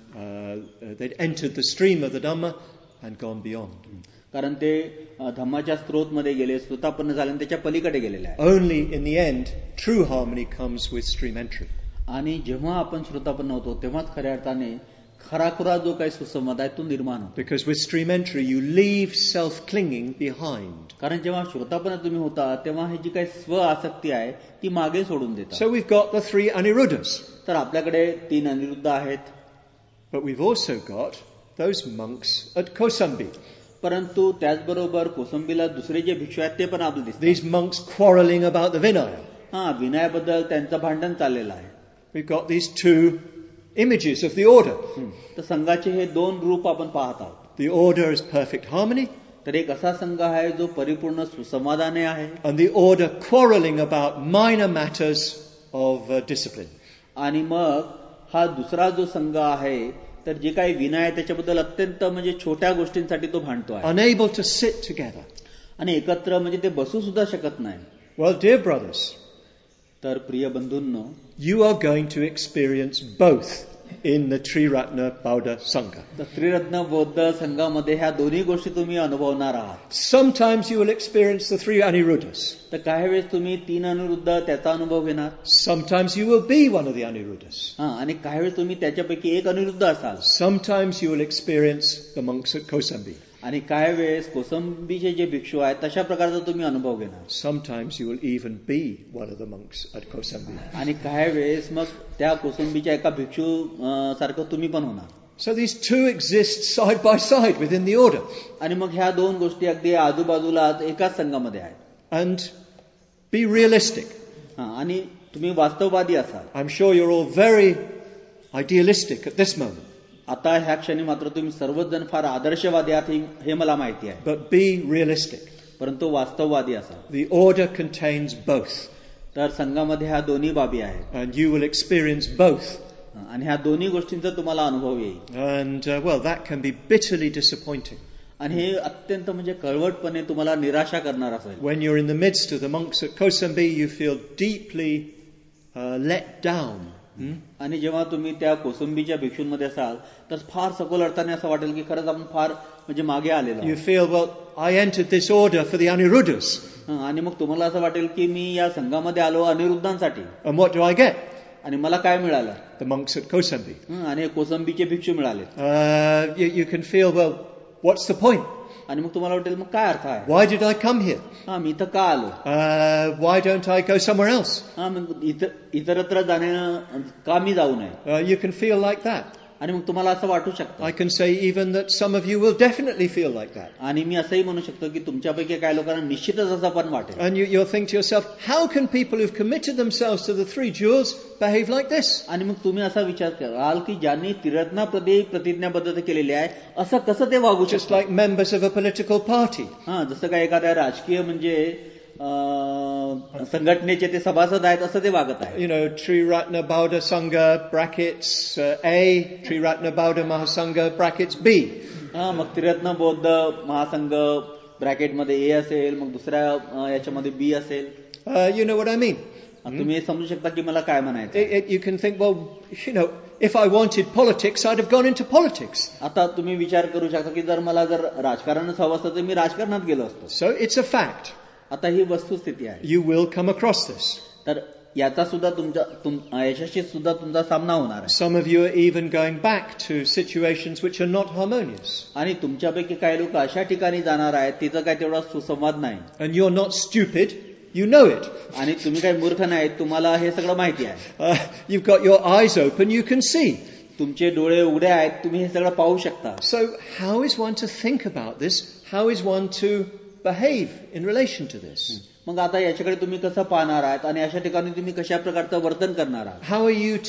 they'd entered the stream of the Dhamma and gone beyond. कारण ते धम्माच्या स्त्रोतमध्ये गेले, स्त्रोतापन्न झाले आणि त्याच्या पलीकडे गेलेले आहे. Only in the end, true harmony comes with stream entry. आणि जेव्हा आपण श्रोतापन्न होतो तेव्हाच खऱ्या अर्थाने खराखुरा जो काही सुसंवाद आहे तो निर्माण होतो. Because with stream entry, you leave self-clinging behind. कारण जेव्हा श्रोतापन्न तुम्ही होता तेव्हा ही जी काही स्व आसक्ती आहे ती मागे सोडून देता. So we've got the 3 Aniruddhas. तर आपल्याकडे 3 अनिरुद्ध आहेत. But we've also got those monks at Kosambi. परंतु त्याचबरोबर कोसंबीला दुसरे जे भिक्षू आहेत ते पण आपल्याला दिसतात. These monks quarreling about the Vinaya. विनयाबद्दल त्यांचं भांडण चाललेलं आहे. We've got these 2 images of the order. तर संघाचे हे 2 रूप आपण पाहत आहोत. The order is perfect harmony. तर एक असा संघ आहे जो परिपूर्ण सुसंवादाने आहे. And the order quarreling about minor matters of discipline. आणि मग हा दुसरा जो संघ आहे तर जे काही विनय आहे त्याच्याबद्दल अत्यंत म्हणजे छोट्या गोष्टींसाठी तो भांडतो आहे. Unable to sit together. आणि एकत्र म्हणजे ते बसू सुद्धा शकत नाही. Well, dear brothers, तर प्रिय बंधूंनो, you are going to experience both in the Triratna Bauddha Sangha. तर त्रिरत्न बौद्ध संघामध्ये ह्या दोन्ही गोष्टी तुम्ही अनुभवणार आहात. Sometimes you will experience the 3 Aniruddhas. तर काही वेळेस तुम्ही 3 अनिरुद्ध त्याचा अनुभव घेणार. Sometimes you will be one of the Aniruddhas. आणि काही वेळेस तुम्ही त्याच्यापैकी एक अनिरुद्ध असाल. Sometimes you will experience the monks at Kosambi. आणि काही वेळेस कोसंबीचे जे भिक्षू आहेत तशा प्रकारचा तुम्ही अनुभव घेणार. Sometimes you will even be one of the monks at Kosambi. आणि काही वेळेस मग त्या कोसंबीच्या एका भिक्षू सारखं तुम्ही पण होणार. So these 2 exist side by side within the order. आणि मग ह्या 2 गोष्टी अगदी आजूबाजूला एकाच संघामध्ये आहेत. And be realistic. आणि तुम्ही वास्तववादी असाल. I'm sure you're all very idealistic at this moment. आता ह्या क्षणी मात्र तुम्ही सर्वच जण फार आदर्शवादी आहात हे मला माहिती आहे. But be realistic. परंतु वास्तववादी असाल. The order contains both. तर संघामध्ये ह्या दोन्ही बाबी आहेत. And you will experience both. आणि ह्या दोन्ही गोष्टींचा तुम्हाला अनुभव येईल. And well, that can be bitterly disappointing. आणि हे अत्यंत म्हणजे कळवटपणे तुम्हाला निराशा करणार असेल. When you're in the midst of the monks at Kosambi, you feel deeply let down. आणि जेव्हा तुम्ही त्या कोसंबीच्या भिक्षूंमध्ये असाल तर फार सखोल अर्थाने असं वाटेल की खरंच आपण फार म्हणजे मागे आलेलो You feel, well, I entered this order for the Aniruddhas. आणि मग तुम्हाला असं वाटेल की मी या संघामध्ये आलो अनिरुद्धांसाठी And what do I get? आणि मला काय मिळालं The monks at Kosambi. आणि कोसंबीचे भिक्षू मिळाले You can feel, well, what's the point? आणि मग तुम्हाला वाटेल मग काय अर्थ आहे Why did I come here? मी इथं का आलो Why don't I go somewhere else? मग इतरत्र जाणं का मी जाऊ नये You can feel like that. आणि मग तुम्हाला असं वाटू शकतं I can say even that some of you will definitely feel like that. आणि मी असंही म्हणू शकतो की तुमच्यापैकी काही लोकांना निश्चितच असं पण वाटेल And you'll think to yourself, how can people who've committed themselves to the three jewels behave like this? आणि मग तुम्ही असा विचार कराल की ज्यांनी त्रिरत्नाप्रती प्रतिज्ञाबद्ध केलेली आहे असं कसं ते वागू Just शकतात like members of a political party. जसं काय एखाद्या राजकीय म्हणजे संघटनेचे ते सभासद आहेत असं ते वागत आहे You know, Triratna Bauddha Sangha brackets A, Triratna Bauddha Mahasangha brackets B. मग त्रिरत्न बौद्ध महासंघ ब्रॅकेटमध्ये ए असेल मग दुसऱ्या याच्यामध्ये बी असेल You know what I mean? तुम्ही समजू शकता की मला काय म्हणायचं You can think, well, you know, if I wanted politics, I'd have gone into politics. आता तुम्ही विचार करू शकता की जर मला जर राजकारणच हवं असतं तर मी राजकारणात गेलो असतो So it's a fact. आता ही वस्तुस्थिती आहे You will come across this. तर याचा सुद्धा याच्याशी सुद्धा तुमचा सामना होणार आहे Some of you are even going back to situations which are not harmonious. आणि तुमच्यापैकी काही लोक अशा ठिकाणी जाणार आहेत तिथं काय तेवढा सुसंवाद नाही And you're not stupid, you know it. आणि तुम्ही काही मूर्ख नाहीत तुम्हाला हे सगळं माहिती आहे You've got your eyes open, you can see. तुमचे डोळे उघडे आहेत तुम्ही हे सगळं पाहू शकता So how is one to think about this? How is one to behave in relation to this? मग आता याच्याकडे तुम्ही कसं पाहणार आहात आणि अशा ठिकाणी तुम्ही कशा प्रकारचं वर्तन करणार आहात How are you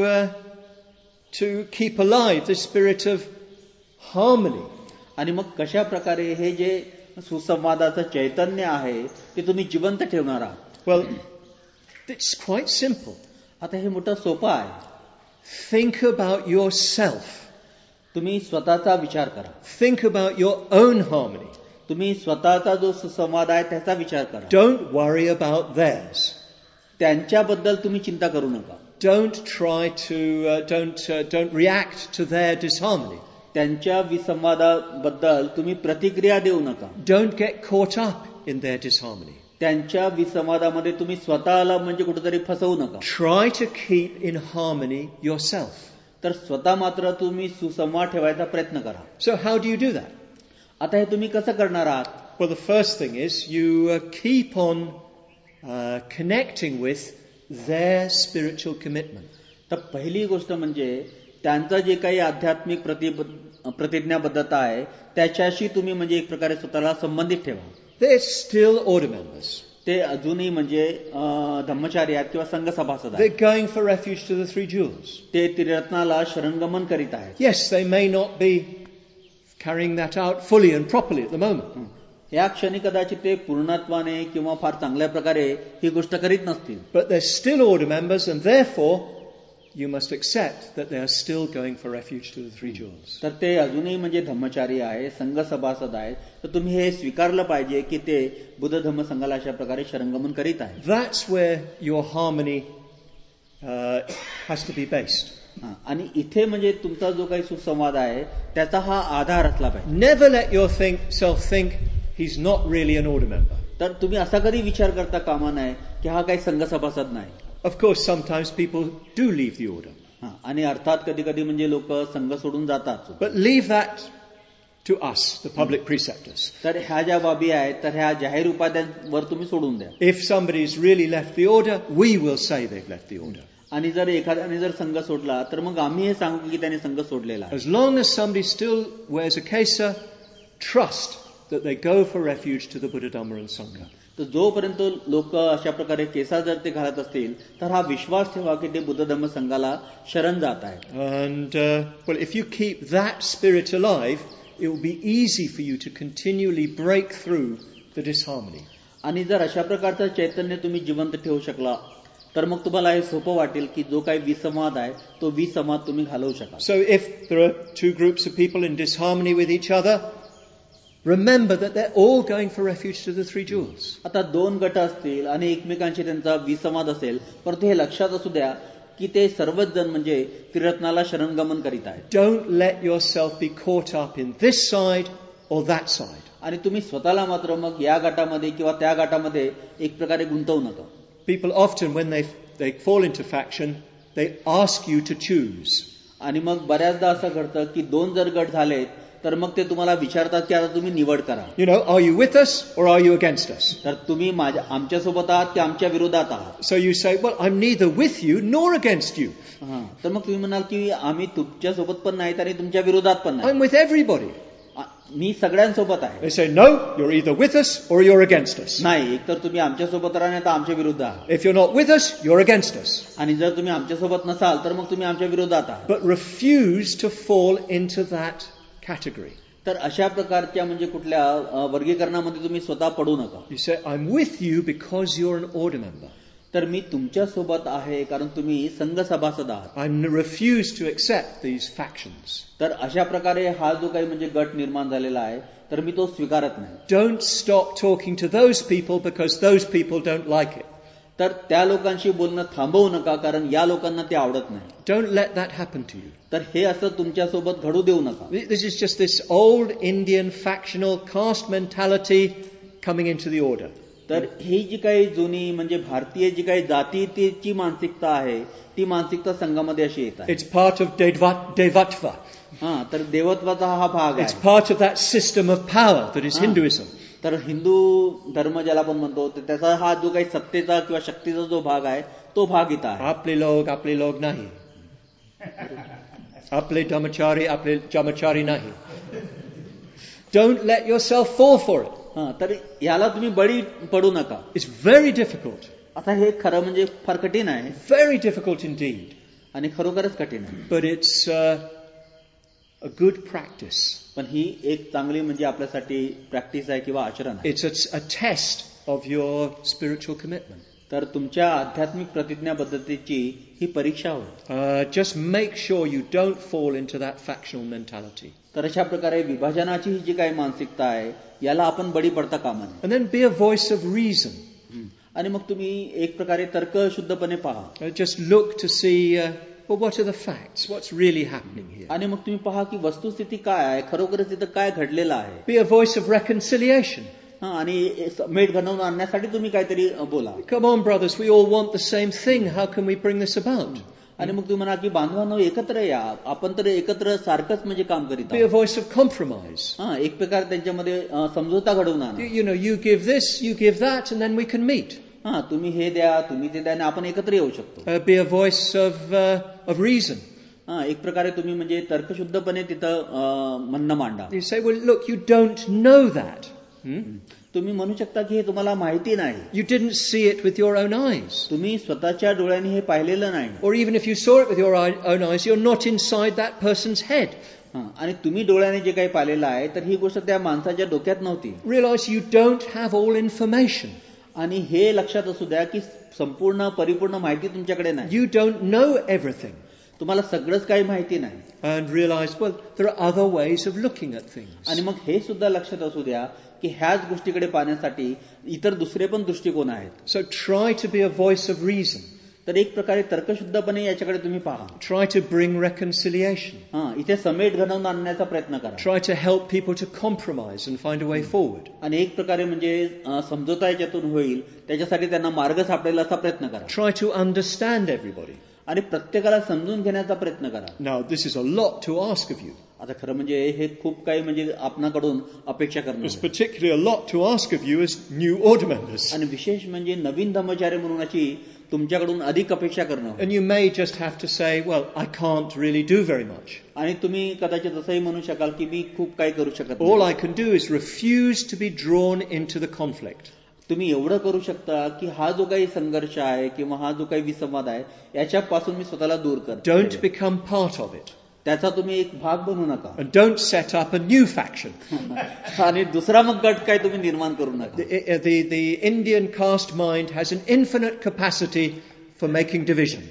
to keep alive the spirit of harmony? आणि मग कशा प्रकारे हे जे सुसंवादाचं चैतन्य आहे ते तुम्ही जिवंत ठेवणार आहात Well, it's quite simple. आता हे मोठं सोपं आहे Think about yourself. तुम्ही स्वतःचा विचार करा Think about your own harmony. तुम्ही स्वतःचा जो सुसंवाद आहे त्याचा विचार करा Don't worry about theirs. त्यांच्याबद्दल तुम्ही चिंता करू नका Don't try to, don't react to their disharmony. त्यांच्या विसंवादाबद्दल तुम्ही प्रतिक्रिया देऊ नका Don't get caught up in their disharmony. त्यांच्या विसंवादामध्ये तुम्ही स्वतःला म्हणजे कुठेतरी फसवू नका Try to keep in harmony yourself. तर स्वतः मात्र तुम्ही सुसंवाद ठेवायचा प्रयत्न करा So how do you do that? आता हे तुम्ही कसं करणार आहात Well, the first thing is you keep on connecting with their spiritual commitment. तर पहिली गोष्ट म्हणजे त्यांचं जे काही आध्यात्मिक प्रतिज्ञाबद्धता आहे त्याच्याशी तुम्ही म्हणजे एक प्रकारे स्वतःला संबंधित ठेवा They're still order members. ते अजूनही म्हणजे धम्मचारी आहेत किंवा संघ सभासद आहेत They're going for refuge to the three jewels. ते त्रिरत्नाला शरणगमन करीत आहेत Yes, they may not be carrying that out fully and properly at the moment. या क्षणी कदाचित ते पूर्णत्वाने किंवा फार चांगल्या प्रकारे ही गोष्ट करीत नसतील But they're still order members, and therefore you must accept that they are still going for refuge to the three jewels. तर ते अजूनही म्हणजे धम्मचारी आहे संघ सभासद आहेत तर तुम्ही हे स्वीकारलं पाहिजे की ते बुद्ध धम्म संघाला अशा प्रकारे शरणगमन करीत आहेत That's where your harmony has to be based. आणि इथे म्हणजे तुमचा जो काही सुसंवाद आहे त्याचा हा आधार असला पाहिजे Never let yourself think he's not really an order member. तर तुम्ही असा कधी विचार करता कामा नये की हा काही संघ सभासद नाही Of course, sometimes people do leave the order. आणि अर्थात कधी कधी म्हणजे लोक संघ सोडून जातात But leave that to us, the public preceptors. तर ह्या ज्या बाबी आहेत तर ह्या जाहीर उपाध्यांवर तुम्ही सोडून द्या If somebody's really left the order, we will say they've left the order. आणि जर एखाद्याने जर संघ सोडला तर मग आम्ही हे सांगू की त्याने संघ सोडलेला आहे As long as somebody still wears a kesa, trust that they go for refuge to the Buddha Dhamma and Sangha. तर जोपर्यंत लोक अशा प्रकारे केसा जर ते घालत असतील तर हा विश्वास ठेवा की ते बुद्ध धम्म संघाला शरण जात आहेत And, well, if you keep that spirit alive, it will be easy for you to continually break through the disharmony. आणि जर अशा प्रकारचं चैतन्य तुम्ही जिवंत ठेवू शकला तर मग तुम्हाला हे सोपं वाटेल की जो काही विसंवाद आहे तो विसंवाद तुम्ही घालवू शकाल So if there are two groups of people in disharmony with each other, Remember that they're all going for refuge to the three jewels. आता दोन गट असतील आणि एकमेकांशी त्यांचा विसंवाद असेल, परंतु हे लक्षात असू द्या की ते सर्वच जण म्हणजे त्रिरत्नाला शरणगमन करीत आहेत. Don't let yourself be caught up in this side or that side. आणि तुम्ही स्वतःला मात्र मग या गटामध्ये किंवा त्या गटामध्ये एक प्रकारे गुंतवू नका. People often, when they fall into faction, they ask you to choose. आणि मग बऱ्याचदा असं घडतं की दोन जर गट झालेत तर मग ते तुम्हाला विचारतात की आता तुम्ही निवड करा. You know, are you with us or are you against us? तर तुम्ही आमच्यासोबत आहात की आमच्या विरोधात आहात. So you say, well, I'm neither with you nor against you. तर मग तुम्ही म्हणाल की आम्ही तुमच्या सोबत पण नाहीत आणि तुमच्या विरोधात पण नाही. I'm with everybody. मी सगळ्यांसोबत आहे. They say, no, you're either with us or you're against us. नाही, एक तर तुम्ही आमच्यासोबत राहा नाही तर आमच्या विरुद्ध आहात. If you're not with us, you're against us. आणि जर तुम्ही आमच्यासोबत नसाल तर मग तुम्ही आमच्या विरोधात आहात. But refuse to fall into that category. तर अशा प्रकारच्या म्हणजे कुठल्या वर्गीकरणामध्ये तुम्ही स्वतः पडू नका. You say, I'm with you because you're an order member. तर मी तुमच्या सोबत आहे कारण तुम्ही संघ सभासद आहात. I refuse to accept these factions. तर अशा प्रकारे हा जो काही म्हणजे गट निर्माण झालेला आहे तर मी तो स्वीकारत नाही. Don't stop talking to those people because those people don't like it. तर त्या लोकांशी बोलणं थांबवू नका कारण या लोकांना ते आवडत नाही. Don't let that happen to you. तर हे असं तुमच्यासोबत घडू देऊ नका. This is just this old Indian factional caste mentality coming into the order. तर ही जी काही जुनी म्हणजे भारतीय जी काही जातीची मानसिकता आहे ती मानसिकता संघामध्ये अशी येत आहे. It's part of Devatva. तर देवत्वाचा हा भाग आहे. It's part of that system of power that is Hinduism. तर हिंदू धर्म ज्याला आपण म्हणतो त्याचा हा जो काही सत्तेचा किंवा शक्तीचा जो भाग आहे तो भाग इथं आहे. आपले लोग नाही. आपले jamachari nahi. Don't let yourself fall for it. तर याला तुम्ही बळी पडू नका. It's very difficult. आता हे खरं म्हणजे फार कठीण आहे. Very difficult indeed. आणि खरोखरच कठीण आहे. But it's a good practice. पण ही एक चांगली म्हणजे आपल्यासाठी प्रॅक्टिस आहे किंवा आचरण आहे. It's a test of your spiritual commitment. तर तुमच्या आध्यात्मिक प्रतिज्ञाबद्धतेची ही परीक्षा होय. Just make sure you don't fall into that factional mentality. तर अशा प्रकारे विभाजनाची ही जी काही मानसिकता आहे याला आपण बळी पडता कामा नये. And then be a voice of reason. आणि मग तुम्ही एक प्रकारे तर्कशुद्धपणे पहा. Just look to see well, what are the facts? What's really happening here? आणि मग तुम्ही पहा की वस्तुस्थिती काय आहे, खरोखरच इथं काय घडलेलं आहे. Be a voice of reconciliation. आणि मेळ घडवून आणण्यासाठी तुम्ही काहीतरी बोला. Come on, brothers, we all want the same thing. How can we bring this about? आणि मग तुम्ही म्हणा की बांधवांनो एकत्र या, आपण तर एकत्र सारखंच म्हणजे काम करीत आहोत. Be a voice of compromise. एक प्रकारे त्यांच्यामध्ये समझोता घडवून आणा. You know, you give this, you give that, and then we can meet. तुम्ही हे द्या, तुम्ही ते द्या, आणि आपण एकत्र येऊ शकतो. Be a voice of reason. एक प्रकारे तुम्ही म्हणजे तर्कशुद्धपणे तिथं म्हणणं मांडा. You say, well, look, you don't know that. तुम्ही म्हणू शकता की हे तुम्हाला माहिती नाही. You didn't see it with your own eyes. तुम्ही स्वतःच्या डोळ्यांनी हे पाहिलेलं नाही. Or even if you saw it with your own eyes, you're not inside that person's head. आणि तुम्ही डोळ्याने जे काही पाहिलेलं आहे तर ही गोष्ट त्या माणसाच्या डोक्यात नव्हती. Realize you don't have all information. आणि हे लक्षात असू द्या की संपूर्ण परिपूर्ण माहिती तुमच्याकडे नाही. You don't know everything. तुम्हाला सगळंच काही माहिती नाही. And realize, well, there are other ways of looking at things. आणि मग हे सुद्धा लक्षात असू द्या की ह्याच गोष्टीकडे पाहण्यासाठी इतर दुसरे पण दृष्टिकोन आहेत. So try to be a voice of reason. तर एक प्रकारे तर्कशुद्धपणे याच्याकडे तुम्ही पहा. Try to bring reconciliation. इथे समेट घडवून आणण्याचा प्रयत्न करा. Try to help people to compromise and find a way forward. आणि एक प्रकारे म्हणजे समझोता याच्यातून होईल त्याच्यासाठी त्यांना मार्ग सापडेल असा प्रयत्न करा. Try to understand everybody. आणि प्रत्येकाला समजून घेण्याचा प्रयत्न करा. Now this is a lot to ask of you. आता खरं म्हणजे हे खूप काही म्हणजे आपणाकडून अपेक्षा करणं. It's particularly a lot to ask of you as new order members. आणि विशेष म्हणजे नवीन धर्मचारी म्हणून अशी तुमच्याकडून अधिक अपेक्षा करणं. And you may just have to say, well, I can't really do very much. आणि तुम्ही कदाचित असंही म्हणू शकाल की मी खूप काही करू शकत नाही. All I can do is refuse to be drawn into the conflict. तुम्ही एवढं करू शकता की हा जो काही संघर्ष आहे किंवा हा जो काही विसंवाद आहे याच्यापासून मी स्वतःला दूर करतो. Don't become part of it. त्याचा तुम्ही एक भाग बनू नका. And don't set up a new faction. आणि दुसरा मग गट काय तुम्ही निर्माण करू नका. The Indian caste mind has an infinite capacity for making divisions.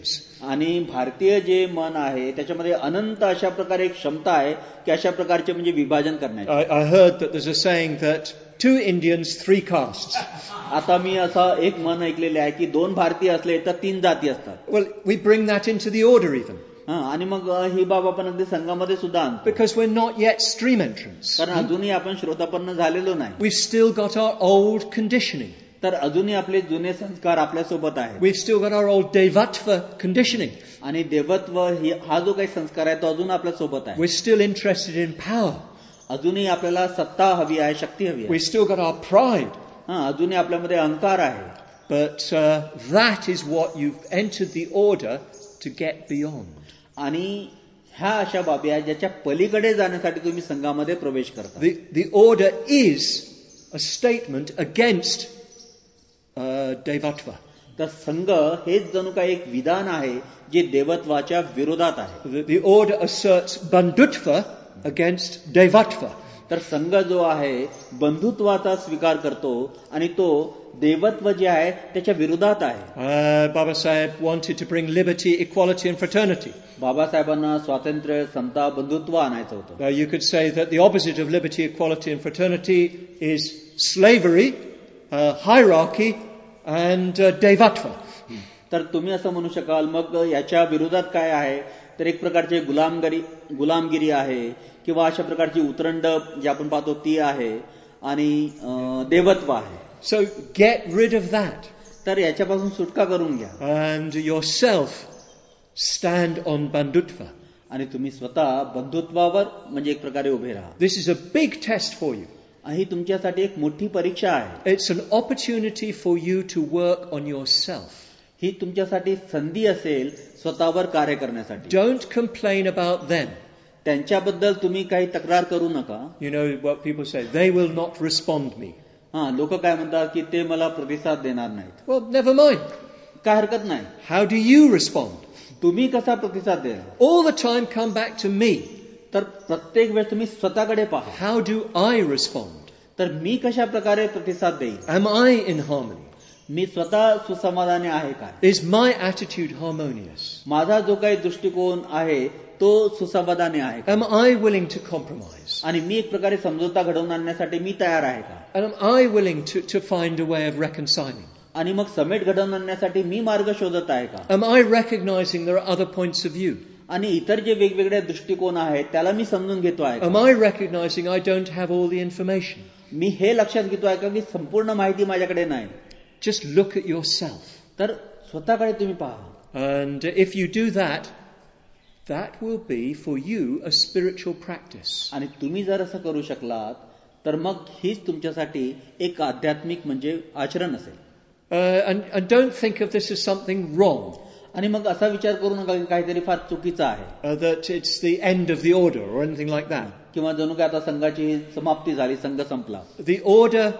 आणि भारतीय जे मन आहे त्याच्यामध्ये अनंत अशा प्रकारे एक क्षमता आहे की अशा प्रकारचे म्हणजे विभाजन करण्याची. I heard that there's a saying that 2 Indians, 3 castes. आता मी असं एक मन ऐकलेले आहे की 2 भारतीय असले तर 3 जाती असतात. Well, we bring that into the order even. आणि मग ही बाब आपण अगदी संघामध्ये सुद्धा आणतो. Because we're not yet stream entrants. कारण अजूनही आपण श्रोतापन्न झालेलो नाही. We've still got our old conditioning. तर अजूनही आपले जुने संस्कार आपल्यासोबत आहेत. We've still got our old Devatva conditioning. आणि देवत्व हा जो काही संस्कार आहे तो अजून आपल्यासोबत आहे. We're still interested in power. अजूनही आपल्याला सत्ता हवी आहे, शक्ती हवी आहे. We've still got our pride. अजूनही आपल्यामध्ये अहंकार आहे. But that is what you've entered the order to get beyond. आणि ह्या अशा बाबी आहेत ज्याच्या पलीकडे जाण्यासाठी तुम्ही संघामध्ये प्रवेश करता. The order is a statement against Devatva. तर संघ हेच जणू काही एक विधान आहे जे देवत्वाच्या विरोधात आहे. The order asserts Bandhutva against Devatva. तर संघ जो आहे बंधुत्वाचा स्वीकार करतो आणि तो देवत्व जे आहे त्याच्या विरोधात आहे. Baba Sahib wanted to bring liberty, equality and fraternity. बाबासाहेबांना स्वातंत्र्य, समता, बंधुत्व आणायचं होतं. You could say that the opposite of liberty, equality and fraternity is slavery, hierarchy and Devatva. तर तुम्ही असं म्हणू शकाल मग याच्या विरोधात काय आहे तर एक प्रकारचे गुलामगिरी आहे किंवा अशा प्रकारची उतरंड जे आपण पाहतो ती आहे आणि देवत्व आहे. So get rid of that. तर याच्यापासून सुटका करून घ्या. And yourself stand on Bandhutva. आणि तुम्ही स्वतः बंधुत्वावर म्हणजे एक प्रकारे उभे राहा. This is a big test for you. ही तुमच्यासाठी एक मोठी परीक्षा आहे. It's an opportunity for you to work on yourself. ही तुमच्यासाठी संधी असेल स्वतःवर कार्य करण्यासाठी. Don't complain about them. त्यांच्याबद्दल तुम्ही काही तक्रार करू नका. You know what people say, they will not respond me. लोक काय म्हणतात की ते मला प्रतिसाद देणार नाहीत. Well, never mind. काय हरकत नाही. How do you respond? तुम्ही कसा प्रतिसाद द्याल? All the time come back to me. तर प्रत्येक वेळेस तुम्ही स्वतःकडे पहा. How do I respond? तर मी कशा प्रकारे प्रतिसाद देईन? Am I in harmony? मी स्वतः सुसमाधानी आहे का? Is my attitude harmonious? माझा जो काही दृष्टिकोन आहे तो सुसमाधानी आहे का? Am I willing to compromise? आणि मी एक प्रकारे समझोता घडवून आणण्यासाठी मी तयार आहे का? And am I willing to find a way of reconciling? आणि मग समेट घडवून आणण्यासाठी मी मार्ग शोधत आहे का? Am I recognizing there are other points of view? आणि इतर जे वेगवेगळे दृष्टिकोन आहेत त्याला मी समजून घेतो आहे Am का? I recognizing I don't have all the information? मी हे लक्षात घेतो आहे का की संपूर्ण माहिती माझ्याकडे नाही? Just look at yourself. तर स्वतःकडे तुम्ही पहा. And if you do that, that will be for you a spiritual practice. आणि तुम्ही जर असं करू शकलात तर मग हीच तुमच्यासाठी एक आध्यात्मिक म्हणजे आचरण असेल. And don't think of this as something wrong. आणि मग असा विचार करू नका की काहीतरी फार चुकीचं आहे. That it's the end of the order or anything like that. किंवा जणू काय आता संघाची समाप्ती झाली, संघ संपला. The order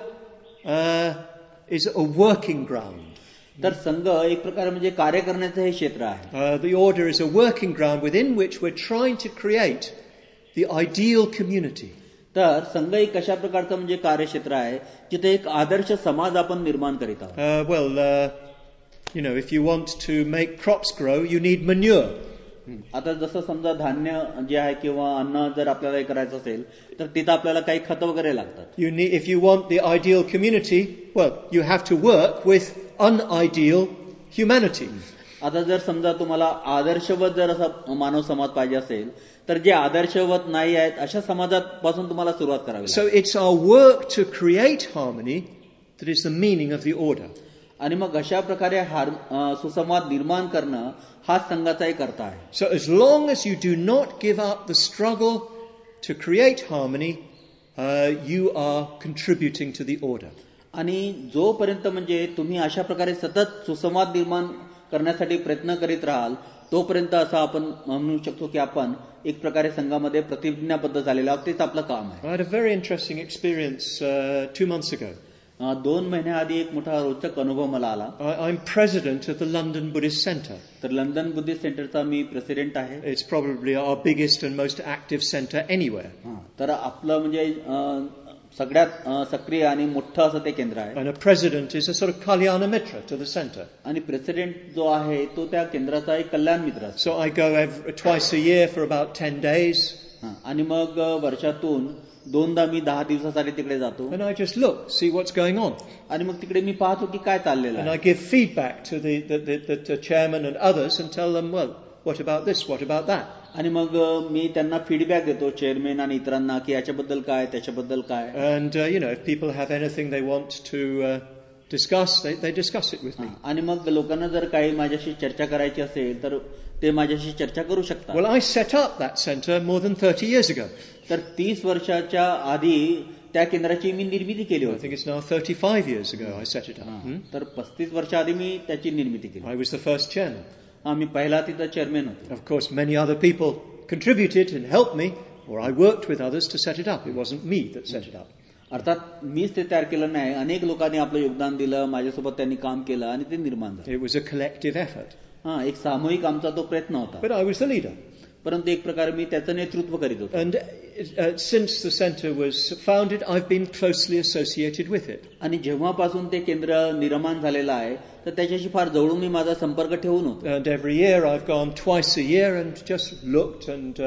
is a working ground. तर संघ एक प्रकारे म्हणजे कार्य करण्याचं हे क्षेत्र आहे. The order is a working ground within which we're trying to create the ideal community. तर संघ एक कशा प्रकारचं म्हणजे कार्यक्षेत्र आहे जिथे एक आदर्श समाज आपण निर्माण करीत आहोत. You know, if you want to make crops grow, you need manure. आता जसं समजा धान्य जे आहे किंवा अन्न जर आपल्याला हे करायचं असेल तर तिथं आपल्याला काही खत वगैरे लागतात. If you want the ideal community, well, you have to work with unideal humanity. आता जर समजा तुम्हाला आदर्शवत जर असा मानव समाज पाहिजे असेल तर जे आदर्शवत नाही आहेत अशा समाजापासून तुम्हाला सुरुवात करावी लागेल. So it's our work to create harmony that is the meaning of the order. आणि मग अशा प्रकारे सुसंवाद निर्माण करणं हा संघाचा एक अर्थ आहे. So as long as you do not give up the struggle to create harmony, you are contributing to the order. आणि जोपर्यंत म्हणजे तुम्ही अशा प्रकारे सतत सुसंवाद निर्माण करण्यासाठी प्रयत्न करीत राहाल तोपर्यंत असं आपण म्हणू शकतो की आपण एक प्रकारे संघामध्ये प्रतिज्ञाबद्ध झालेला आहोत. तेच आपलं काम आहे. I had a very interesting experience 2 months ago. 2 महिन्याआधी एक मोठा रोचक अनुभव मला आला. I'm president of the London Buddhist Centre. तर लंडन बुद्धिस्ट सेंटरचा मी प्रेसिडेंट आहे. It's probably our biggest and most active centre anywhere. तर आपलं म्हणजे सगळ्यात सक्रिय आणि मोठं असं ते केंद्र आहे. And a president is a sort of Kalyana Mitra to the center. आणि प्रेसिडेंट जो आहे तो त्या केंद्राचा एक कल्याण मित्र असतो. So I go twice a year for about 10 days. आणि मग वर्षातून 2दा मी 10 दिवसासाठी तिकडे जातो. And I just look, see what's going on. आणि मग तिकडे मी पाहतो की काय चाललेलं And आहे. I give feedback to the chairman and others and tell them, well, what about this, what about that? आणि मग मी त्यांना फीडबॅक देतो चेअरमॅन आणि इतरांना की याच्याबद्दल काय त्याच्याबद्दल काय. And if people have anything they want to discuss, they discuss it with me. आणि मग लोकांना जर काही माझ्याशी चर्चा करायची असेल तर ते माझ्याशी चर्चा करू शकतात. Well, I set up that center more than 30 years ago. तर 30 वर्षाच्या आधी त्या केंद्राची मी निर्मिती केली I होती. think it's now 35 years ago I set it up. तर 35 वर्षा आधी मी त्याची निर्मिती केली. I was the first chairman. मी पहिला तिथं चेअरमॅन होतो. Of course, many other people contributed and helped me, or I worked with others to set it up. It wasn't me that set it up. अर्थात मीच ते तयार केलं नाही, अनेक लोकांनी आपलं योगदान दिलं, माझ्यासोबत त्यांनी काम केलं आणि ते निर्माण झालं. It was a collective effort. एक सामूहिक आमचा तो प्रयत्न होता. But I was the leader. परंतु एक प्रकारे मी त्याचं नेतृत्व करीत होतो. And since the center was founded, I've been closely associated with it. आणि जेव्हापासून ते केंद्र निर्माण झालेलं आहे तर त्याच्याशी फार जवळून मी माझा संपर्क ठेवून होतो. And every year I've gone twice a year and just looked and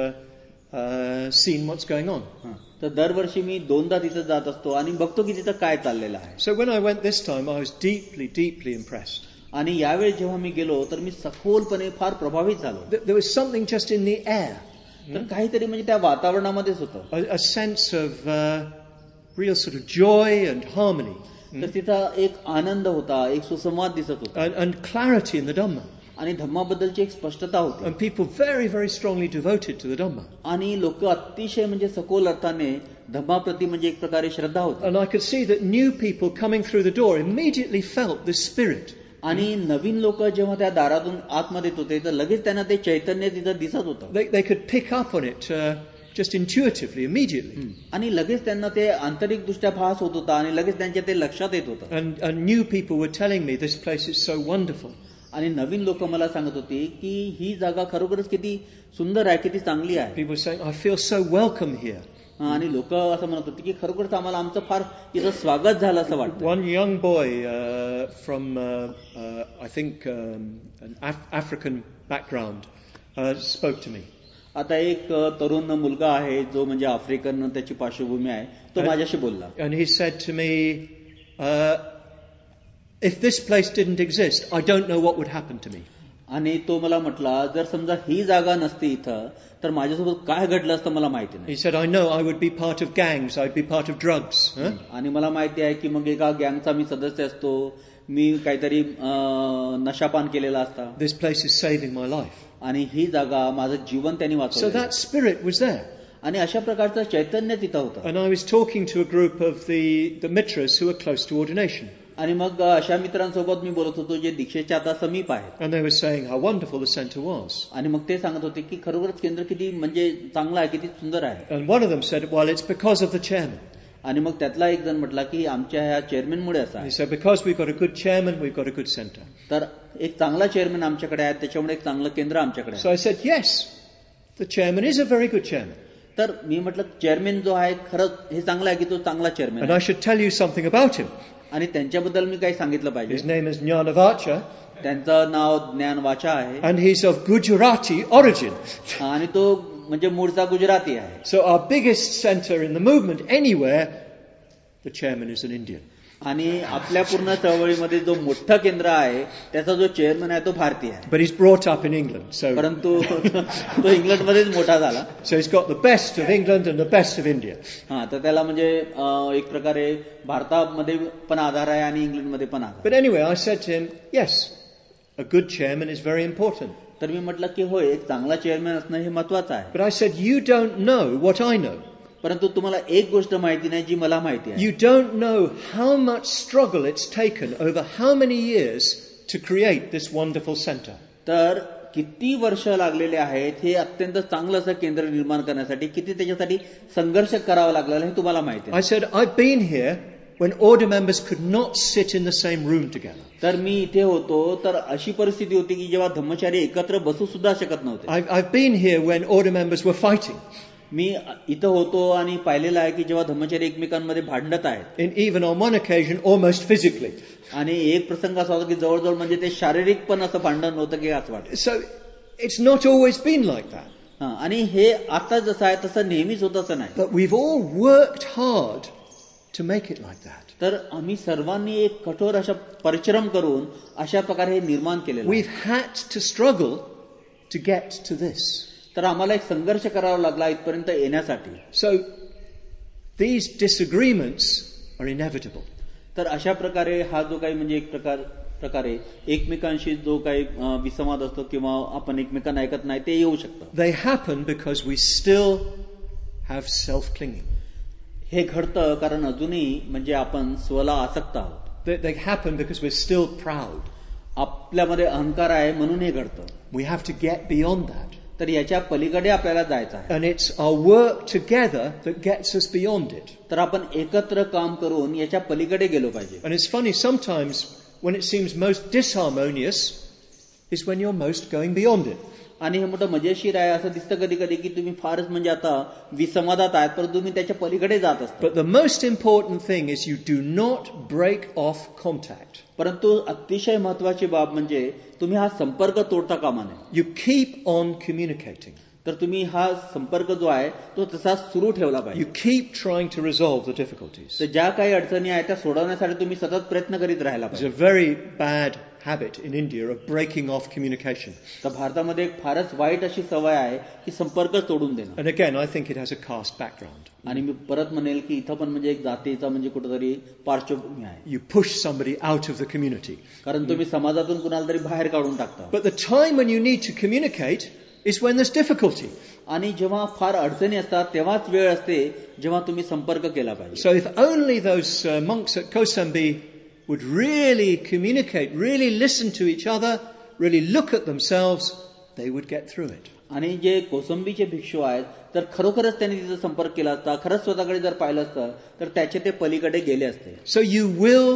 seen what's going on. तर दरवर्षी मी 2दा तिथं जात असतो आणि बघतो की तिथं काय चाललेलं आहे. So when I went this time, I was deeply impressed. आणि यावेळी जेव्हा मी गेलो तर मी सखोलपणे फार प्रभावित झालो. There was something just in the air. तर काहीतरी म्हणजे त्या वातावरणामध्येच होतं. A sense of real sort of joy and harmony. तर तिथं एक आनंद होता, एक सुसंवाद दिसत होता. And clarity in the Dhamma. आणि धम्माबद्दलची एक स्पष्टता होती. And people very strongly devoted to the Dhamma. आणि लोक अतिशय म्हणजे सखोल अर्थाने धम्माप्रती म्हणजे एक प्रकारे श्रद्धा होती. And I could see that new people coming through the door immediately felt this spirit. आणि नवीन लोक जेव्हा त्या दारातून आतमध्ये येत होते तर लगेच त्यांना ते चैतन्य तिथं दिसत होतं. They could pick up on it just intuitively, immediately. आणि लगेच त्यांना ते आंतरिक दृष्ट्या भास होत होता आणि लगेच त्यांच्या ते लक्षात येत होतं. And new people were telling me this place is so wonderful. आणि नवीन लोक मला सांगत होती की ही जागा खरोखरच किती सुंदर आहे, किती चांगली आहे. People were saying, I feel so welcome here. आणि लोक असं म्हणत होते की खरोखरच आम्हाला आमचं फार इथं स्वागत झालं असं वाटतं. One young boy from I think an African background spoke to me. आता एक तरुण मुलगा आहे जो म्हणजे आफ्रिकन त्याची पार्श्वभूमी आहे, तो माझ्याशी बोलला. And he said to me, if this place didn't exist, I don't know what would happen to me. आणि तो मला म्हटला जर समजा ही जागा नसती इथं तर माझ्यासोबत काय घडलं असतं मला माहिती नाही. He said, I know I would be part of gangs, I'd be part of drugs. आणि मला माहिती आहे की मग एका गँगचा मी सदस्य असतो, मी काहीतरी नशापान केलेला असता. This place is saving my life. आणि ही जागा माझं जीवन त्यांनी So वाचवलं. that spirit was there. आणि अशा प्रकारचं चैतन्य तिथं होतं. And I was talking to a group of the mitras who were close to ordination. आणि मग अशा मित्रांसोबत मी बोलत होतो जे दीक्षेच्या आता समीप आहेत. And they were saying how wonderful the center was. आणि मग ते सांगत होते की खरोखरच केंद्र किती म्हणजे चांगलं आहे, किती सुंदर आहे. And one of them said, well, it's because of the chairman. आणि मग त्यातला एक जण म्हटला की आमच्या ह्या चेअरमॅनमुळे असं He आहे. said, because we've got a good chairman, we've got a good center. तर एक चांगला चेअरमॅन आमच्याकडे आहे, त्याच्यामुळे एक चांगलं केंद्र आमच्याकडे So आहे. I said, yes, the chairman is a very good chairman. तर मी म्हटलं चेअरमॅन जो आहे खरंच हे चांगला आहे की तो चांगला चेअरमॅन And I आहे. should tell you something about him. आणि त्यांच्याबद्दल मी काही सांगितलं His पाहिजे. name is Jnanavacha, त्यांचं नाव ज्ञान वाचा आहे and he's of Gujarati origin. आणि तो म्हणजे मूळचा गुजराती आहे. So our biggest center in the movement anywhere, the chairman is an Indian. आणि आपल्या पूर्ण चळवळीमध्ये जो मोठं केंद्र आहे त्याचा जो चेअरमॅन आहे तो भारतीय आहे. But he's brought up in England. So परंतु तो इंग्लंडमध्येच मोठा झाला. he's got the best of England and the best of India. तर त्याला म्हणजे एक प्रकारे भारतामध्ये पण आधार आहे आणि इंग्लंडमध्ये पण आधार. But anyway, I said to him, yes, a good chairman is very important. तर मी म्हटलं की होय, एक चांगला चेअरमॅन असणं हे महत्वाचं आहे. But I said, you don't know what I know. परंतु तुम्हाला एक गोष्ट माहिती नाही जी मला माहिती आहे. You don't know how much struggle it's taken over how many years to create this wonderful center. तर किती वर्ष लागलेले आहेत हे अत्यंत चांगलं असं केंद्र निर्माण करण्यासाठी, किती त्याच्यासाठी संघर्ष करावा लागलेला हे तुम्हाला माहिती आहे. I said, I've been here when order members could not sit in the same room together. तर मी इथे होतो तर अशी परिस्थिती होती की जेव्हा धम्मचारी एकत्र बसू सुद्धा शकत नव्हते. I've been here when order members were fighting. मी इथं होतो आणि पाहिलेलं आहे की जेव्हा धम्मचर्य एकमेकांमध्ये भांडत आहेत and even on one occasion almost physically. आणि एक प्रसंग असा होता की जवळजवळ म्हणजे ते शारीरिक पण असं भांडण होतं की असं वाटतं. So it's not always been like that. आणि हे आता जसं आहे तसं नेहमीच होत असं नाही. But we've all worked hard to make it like that. तर आम्ही सर्वांनी एक कठोर अशा परिश्रम करून अशा प्रकारे हे निर्माण केलेलं आहे. We've had to struggle to get to this. तर आम्हाला एक संघर्ष करावा लागला इथपर्यंत येण्यासाठी. So these disagreements are inevitable. तर अशा प्रकारे हा जो काही म्हणजे एक प्रकारे एकमेकांशी जो काही विसंवाद असतो किंवा आपण एकमेकांना ऐकत नाही ते येऊ शकतं. They happen because we still have self-clinging. हे घडतं कारण अजूनही म्हणजे आपण स्वला आसक्त आहोत. They happen because we're still proud. आपल्यामध्ये अहंकार आहे म्हणून हे घडतं. We have to get beyond that. तर याच्या पलीकडे आपल्याला जायचं आहे. And it's our work together that gets us beyond it. तर आपण एकत्र काम करून याच्या पलीकडे गेलो पाहिजे. And it's funny, sometimes when it seems most disharmonious is when you're most going beyond it. आणि हे मोठं मजेशीर आहे असं दिसतं कधी कधी की तुम्ही फारच म्हणजे आता विसंवादात आहात परंतु तुम्ही त्याच्या पलीकडे जात असता. But the most important thing is you do not break off contact. परंतु अतिशय महत्वाची बाब म्हणजे तुम्ही हा संपर्क तोडता कामा नये. You keep on communicating. तर तुम्ही हा संपर्क जो आहे तो तसा सुरू ठेवला पाहिजे. You keep trying to resolve the difficulties. तर ज्या काही अडचणी आहेत त्या सोडवण्यासाठी तुम्ही सतत प्रयत्न करीत राहायला There's पाहिजे. a very bad habit in India of breaking off communication. तर भारतामध्ये एक फारच वाईट अशी सवय आहे की संपर्क तोडून देणं. And again, I think it has a caste background. आणि मी परत म्हणेल की इथं पण म्हणजे एक जातीचा म्हणजे कुठेतरी पार्श्वभूमी आहे. You push somebody out of the community. कारण तुम्ही समाजातून कुणाला तरी बाहेर काढून टाकता. But the time when you need to communicate is when there's difficulty. आणि जेव्हा फार अडचणी असतात तेव्हाच वेळ असते जेव्हा तुम्ही संपर्क केला पाहिजे. So if only those monks at Kosambi would really communicate, really listen to each other, really look at themselves, they would get through it. आणि जे कोसंबीचे भिक्षू आहेत तर खरोखरच त्यांनी तिचा संपर्क केला असता, खरंच स्वतःकडे जर पाहिलं असतं तर त्याचे ते पलीकडे गेले असते. So you will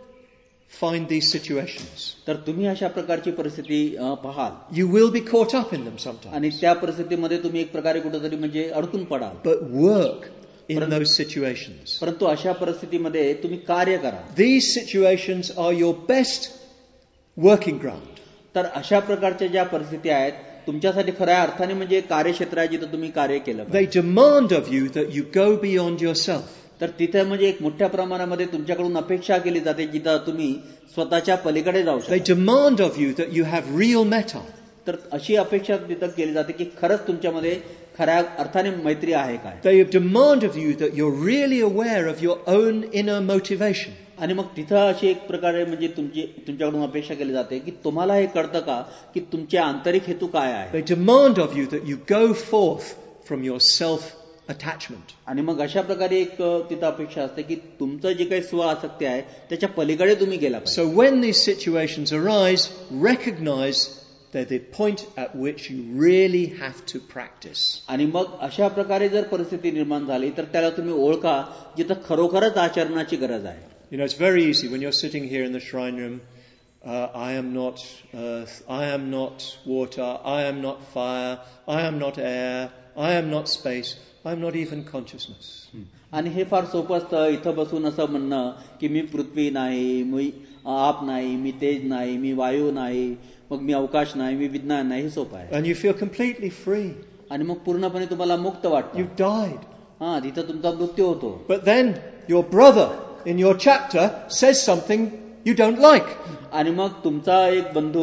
find these situations. तर तुम्ही अशा प्रकारची परिस्थिती पाहाल. You will be caught up in them sometimes. आणि त्या परिस्थितीमध्ये तुम्ही एक प्रकारे कुठेतरी म्हणजे अडकून पडाल. But work in those situations. परंतु अशा परिस्थितीमध्ये तुम्ही कार्य करा. These situations are your best working ground. तर अशा प्रकारच्या ज्या परिस्थिती आहेत तुमच्यासाठी खऱ्या अर्थाने म्हणजे कार्यक्षेत्र आहे जिथं तुम्ही कार्य केलं पाहिजे. They demand of you that you go beyond yourself. तर तिथे म्हणजे एक मोठ्या प्रमाणामध्ये तुमच्याकडून अपेक्षा केली जाते जिथं तुम्ही स्वतःच्या पलीकडे जाऊ They शकता. demand of you that you have real metta. तर अशी अपेक्षा तिथं केली जाते की खरंच तुमच्यामध्ये खऱ्या अर्थाने मैत्री आहे काय. They demand of you that you're really aware of your own inner motivation. आणि मग तिथं अशी एक प्रकारे म्हणजे तुमच्याकडून अपेक्षा केली जाते की तुम्हाला हे कळतं का की तुमचे आंतरिक हेतू काय आहे. They demand of you that you go forth from your self-attachment. आणि मग अशा प्रकारे एक तिथं अपेक्षा असते की तुमचं जे काही स्व आसक्ती आहे त्याच्या पलीकडे तुम्ही गेला पाहिजे. So when these situations arise, recognize they're the point at which you really have to practice. आणि मग अशा प्रकारे जर परिस्थिती निर्माण झाली तर त्याला तुम्ही ओळखा जिथं खरोखरच आचरणाची गरज आहे. You know, it's very easy when you're sitting here in the shrine room. I am not earth. I am not water. I am not fire. I am not air. I am not space. I am not even consciousness. आणि हे फार सोपं असतं इथं बसून असं म्हणणं की मी पृथ्वी नाही, मी आप नाही, मी तेज नाही, मी वायू नाही, मग मी अवकाश नाही, मी विज्ञान नाही. हे सोपं आहे. And you feel completely free. आणि मग पूर्णपणे तुम्हाला मुक्त वाटतं. You've died. तिथं तुमचा मृत्यू होतो. But then your brother in your chapter says something you don't like. आणि मग तुमचा एक बंधू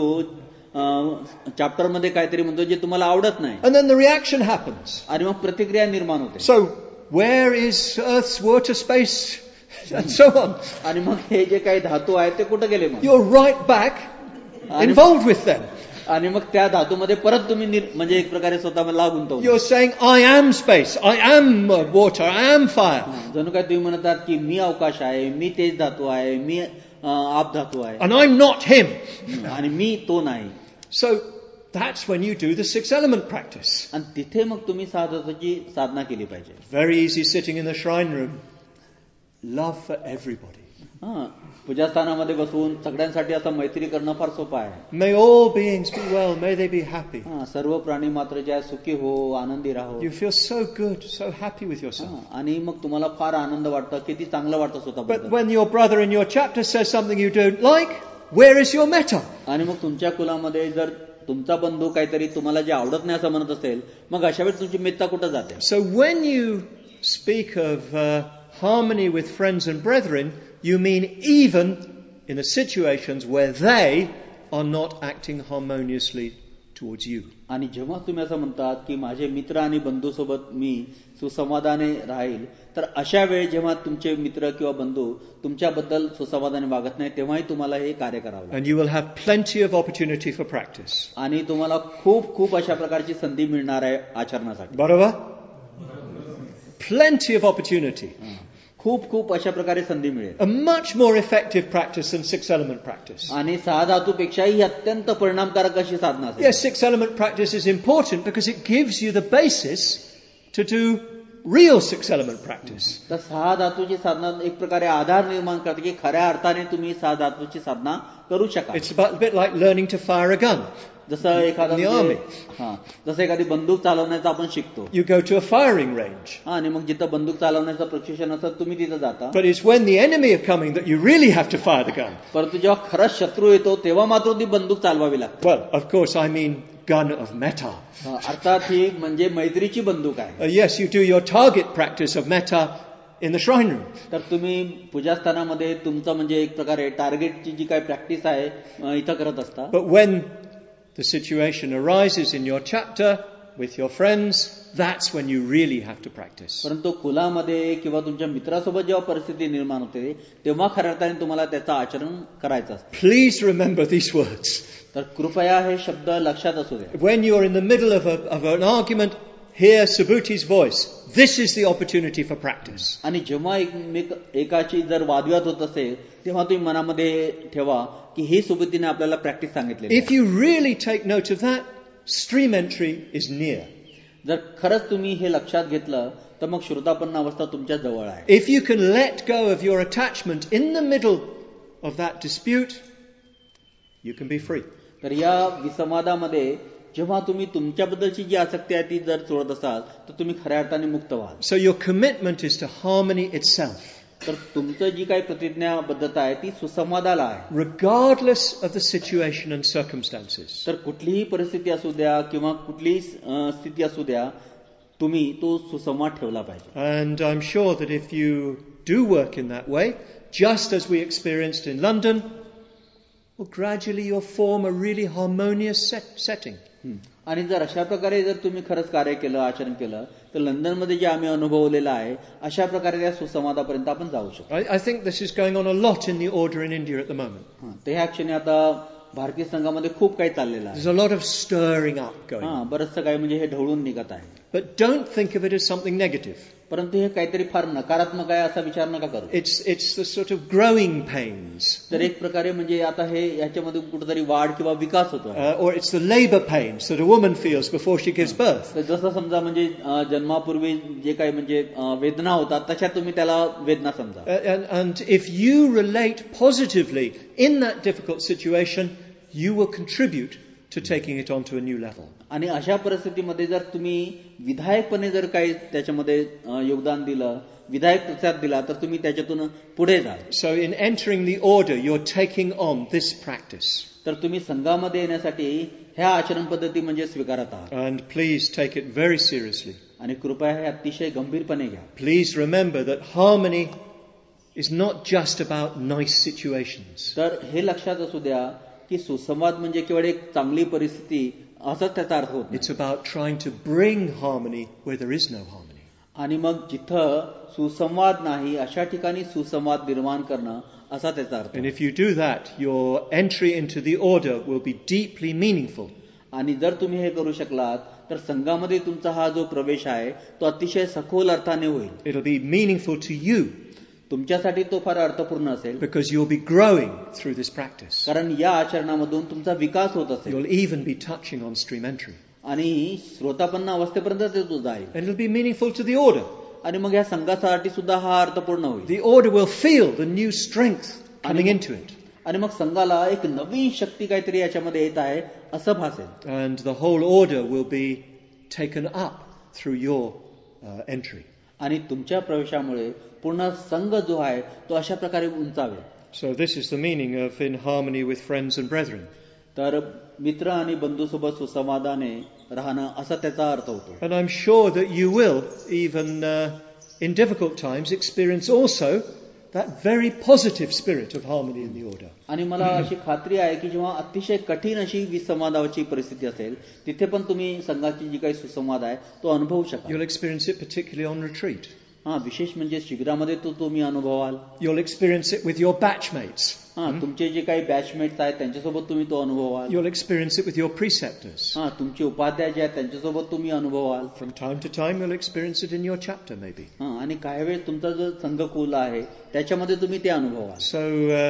चॅप्टर मध्ये काहीतरी म्हणतो जे तुम्हाला आवडत नाही. And then the reaction happens. आणि मग प्रतिक्रिया निर्माण होते. So where is Earth's water, space, and so on? आणि मग हे जे काही धातू आहेत ते कुठे गेले मग? You're right back involved with them. आणि मग त्या धातूमध्ये परत तुम्ही म्हणजे एक प्रकारे स्वतःला गुंतवलं. You're saying, I am space, I am water, I am fire. जणू काय तुम्ही म्हणतात की मी अवकाश आहे, मी तेज धातू आहे, मी आप धातू आहे. And I'm not him. आणि मी तो नाही. So that's when you do the 6 element practice. आणि तिथे मग तुम्ही साधना केली पाहिजे. Very easy sitting in the shrine room. Love for everybody. पूजास्थानामध्ये बसून सगळ्यांसाठी असं मैत्री करणं फार सोपं आहे. May all beings be well, may they be happy. सर्व प्राणी मात्र ज्या सुखी हो, आनंदी राहो. You feel so good, so happy with yourself. आणि मग तुम्हाला फार आनंद वाटतं, किती चांगलं वाटतं But स्वतःबद्दल. when your brother in your chapter says something you don't like, where is your metta? आणि मग तुमच्या कुलामध्ये जर तुमचा बंधू काहीतरी तुम्हाला जे आवडत नाही असं म्हणत असेल, मग अशा वेळी तुमची मेत्ता कुठं जाते? So when you speak of harmony with friends and brethren, you mean even in the situations where they are not acting harmoniously towards you. आणि जेव्हा तुम्ही असं म्हणतात की माझे मित्र आणि बंधू सोबत मी सुसंवादाने राहील, तर अशा वेळी जेव्हा तुमचे मित्र किंवा बंधू तुमच्याबद्दल सुसंवादाने वागत नाही, तेव्हाही तुम्हाला हे कार्य करावं लागेल. And you will have plenty of opportunity for practice. आणि तुम्हाला खूप खूप अशा प्रकारची संधी मिळणार आहे आचरणासाठी. Barabar? Plenty of opportunity. खूप खूप अशा प्रकारे संधी मिळेल. A much more effective practice than six element practice. आणि 6 धातूपेक्षाही अत्यंत परिणामकारक अशी साधना असेल. Yes, six element practice is important because it gives you the basis to do real six element practice. तर 6 धातूची साधना एक प्रकारे आधार निर्माण करते की खऱ्या अर्थाने तुम्ही 6 धातूची साधना करू शकाल. It's a bit like learning to fire a gun. जसं एखादी बंदूक चालवण्याचं आपण शिकतो. You go to a firing range. आणि मग जिथं बंदूक चालवण्याचं प्रशिक्षण असतं तुम्ही तिथं जाता. But it's when the enemy are coming that you really have to fire the gun. परंतु जेव्हा खरंच शत्रू येतो तेव्हा मात्र ती बंदूक चालवावी लागते. Well, of course, I mean gun of metta. अर्थात ही म्हणजे मैत्रीची बंदूक आहे. Yes, you do your target practice of metta in the shrine room. तर तुम्ही पूजास्थानामध्ये तुमचं म्हणजे एक प्रकारे टार्गेटची जी काही प्रॅक्टिस आहे इथं करत असता. But when the situation arises in your chapter with your friends, that's when you really have to practice. परंतु कुलामध्ये किंवा तुमच्या मित्रासोबत जेव्हा परिस्थिती निर्माण होते तेव्हा खऱ्या अर्थाने तुम्हाला त्याचं आचरण करायचं असतं. Please remember these words. तर कृपया हे शब्द लक्षात असू द्या. When you're in the middle of an argument, hear Subhuti's voice. This is the opportunity for practice. आणि जेव्हा एकाची जर वादविवाद होत असेल तेव्हा तुम्ही मनामध्ये ठेवा की ही सुबुतीने आपल्याला प्रॅक्टिस सांगितली. If you really take note of that, stream entry is near. जर खरंच तुम्ही हे लक्षात घेतलं तर मग श्रोतापन्न अवस्था तुमच्या जवळ आहे. If you can let go of your attachment in the middle of that dispute, you can be free. तर या विसंवादामध्ये जेव्हा तुम्ही तुमच्याबद्दलची जी आसक्ती आहे ती जर सोडत असाल तर तुम्ही खऱ्या अर्थाने मुक्त व्हाल. So your commitment is to harmony itself. तर तुमचं जी काही प्रतिज्ञाबद्धता आहे ती सुसंवादाला आहे. Regardless of the situation and circumstances. तर कुठलीही परिस्थिती असू द्या किंवा कुठलीही स्थिती असू द्या तुम्ही तो सुसंवाद ठेवला पाहिजे. And I'm sure that if you do work in that way, just as we experienced in London, well, gradually you'll form a really harmonious setting. आणि जर अशा प्रकारे जर तुम्ही खरंच कार्य केलं, आचरण केलं तर लंडनमध्ये जे आम्ही अनुभवलेलं आहे अशा प्रकारे त्या सुसंवादापर्यंत आपण जाऊ शकतो. I think this is going on a lot in the order in India at the moment. तर ह्या क्षणी आता भारतीय संघामध्ये खूप काही चाललेलं आहे. There's a lot of stirring up going on. बरंचसं काही म्हणजे हे ढवळून निघत आहे. But don't think of it as something negative. परंतु हे काहीतरी फार नकारात्मक आहे असा विचार नका करू. It's the sort of growing pains. तर एक प्रकारे म्हणजे आता हे याच्यामध्ये कुठेतरी वाढ किंवा विकास होतो. Or it's the labor pains that a woman feels before she gives birth. तर जसं समजा म्हणजे जन्मापूर्वी जे काही म्हणजे वेदना होतात तशा तुम्ही त्याला वेदना समजा. And if you relate positively in that difficult situation, you will contribute to taking it on to a new level. आणि अशा परिस्थितीमध्ये जर तुम्ही विधायकपणे जर काही त्याच्यामध्ये योगदान दिलं, विधायक प्रतिसाद दिला तर तुम्ही त्याच्यातून पुढे जाल. So in entering the order, you're taking on this practice. तर तुम्ही संघामध्ये येण्यासाठी ह्या आचरण पद्धती म्हणजे स्वीकारत आहात. And please take it very seriously. आणि कृपया हे अतिशय गंभीरपणे घ्या. Please remember that harmony is not just about nice situations. तर हे लक्षात असू द्या की सुसंवाद म्हणजे केवळ एक चांगली परिस्थिती असाच त्याचा अर्थ होत नाही. It's about trying to bring harmony where there is no harmony. आणि मग जिथं सुसंवाद नाही अशा ठिकाणी सुसंवाद निर्माण करणं असा त्याचा अर्थ. And if you do that, your entry into the order will be deeply meaningful. आणि जर तुम्ही हे करू शकलात तर संघामध्ये तुमचा हा जो प्रवेश आहे तो अतिशय सखोल अर्थाने होईल. It'll be meaningful to you. तुमच्यासाठी तो फार अर्थपूर्ण असेल. Because you'll be growing through this practice. कारण या आचरणामधून तुमचा विकास होत असेल. You'll even be touching on stream entry. आणि श्रोतापन्न अवस्थेपर्यंत ते तो जाईल. And it'll be meaningful to the order. आणि मग या संघासाठी सुद्धा हा अर्थपूर्ण होईल. The order will feel the new strength coming into it. आणि मग संघाला एक नवीन शक्ती काहीतरी याच्यामध्ये येत आहे असं भासेल. And the whole order will be taken up through your entry. आणि तुमच्या प्रवेशामुळे पूर्ण संघ जो आहे तो अशा प्रकारे उंचावेल. So this is the meaning of in harmony with friends and brethren. तर मित्र आणि बंधूसोबत सुसंवादाने राहणं असा त्याचा अर्थ होतो. And I'm sure that you will, even in difficult times, experience also that very positive spirit of harmony in the order. आणि मला अशी खात्री आहे की जेव्हा अतिशय कठीण अशी विसंवादाची परिस्थिती असेल तिथे पण तुम्ही संघाची जी काही सुसंवाद आहे तो अनुभवू शकाल. You'll experience it particularly on retreat. विशेष म्हणजे शिबिरामध्ये तो तुम्ही अनुभवाल. You'll experience it with your batchmates. तुमचे जे काही बॅचमेट्स आहेत त्यांच्यासोबत तुम्ही तो अनुभवाल. You'll experience it with your preceptors. तुमचे उपाध्याय जे आहेत त्यांच्यासोबत तुम्ही अनुभवाल. From time to time you'll experience it in your chapter maybe. आणि काही वेळ तुमचा जो संघकुल आहे त्याच्यामध्ये तुम्ही ते अनुभवाल. So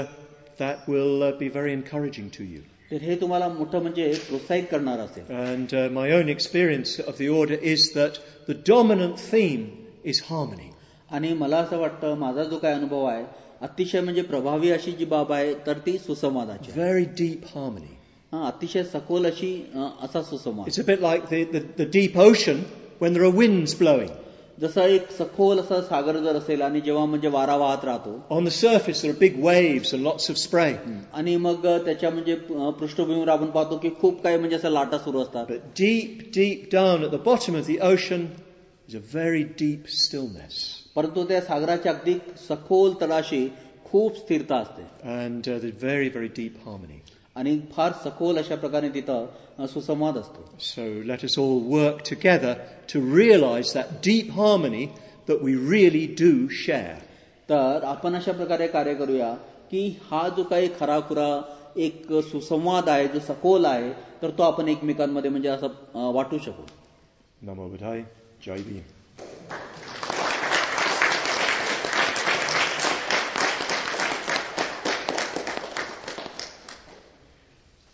that will be very encouraging to you. तर हे तुम्हाला मोठं म्हणजे प्रोत्साहित करणार असेल. And my own experience of the order is that the dominant theme is harmony. आणि मला असं वाटतं माझा जो काय अनुभव आहे अतिशय म्हणजे प्रभावी अशी जी बाब आहे तर ती सुसंवादाची. Very deep harmony. अतिशय सखोल अशी असा सुसंवाद. It's a bit like the deep ocean when there are winds blowing. जसं एक सखोल असा सागर जर असेल आणि जेव्हा म्हणजे वारा वाहत राहतो. On the surface there are big waves and lots of spray. आणि मग त्याच्या म्हणजे पृष्ठभूमीवर आपण पाहतो की खूप काही म्हणजे असं लाटा सुरू असतात. But deep down at the bottom of the ocean is a very deep stillness. परंतु त्या सागराच्या अगदी सखोल तळाशी खूप स्थिरता असते. And there's very, very deep harmony. आणि फार सखोल अशा प्रकारे तिथं सुसंवाद असतो. So let us all work together to realize that deep harmony that we really do share. तर आपण अशा प्रकारे कार्य करूया की हा जो काही खराखुरा एक सुसंवाद आहे जो सखोल आहे तर तो आपण एकमेकांमध्ये म्हणजे असं वाटू शकू. Namo Buddhaya, Jai Bhim.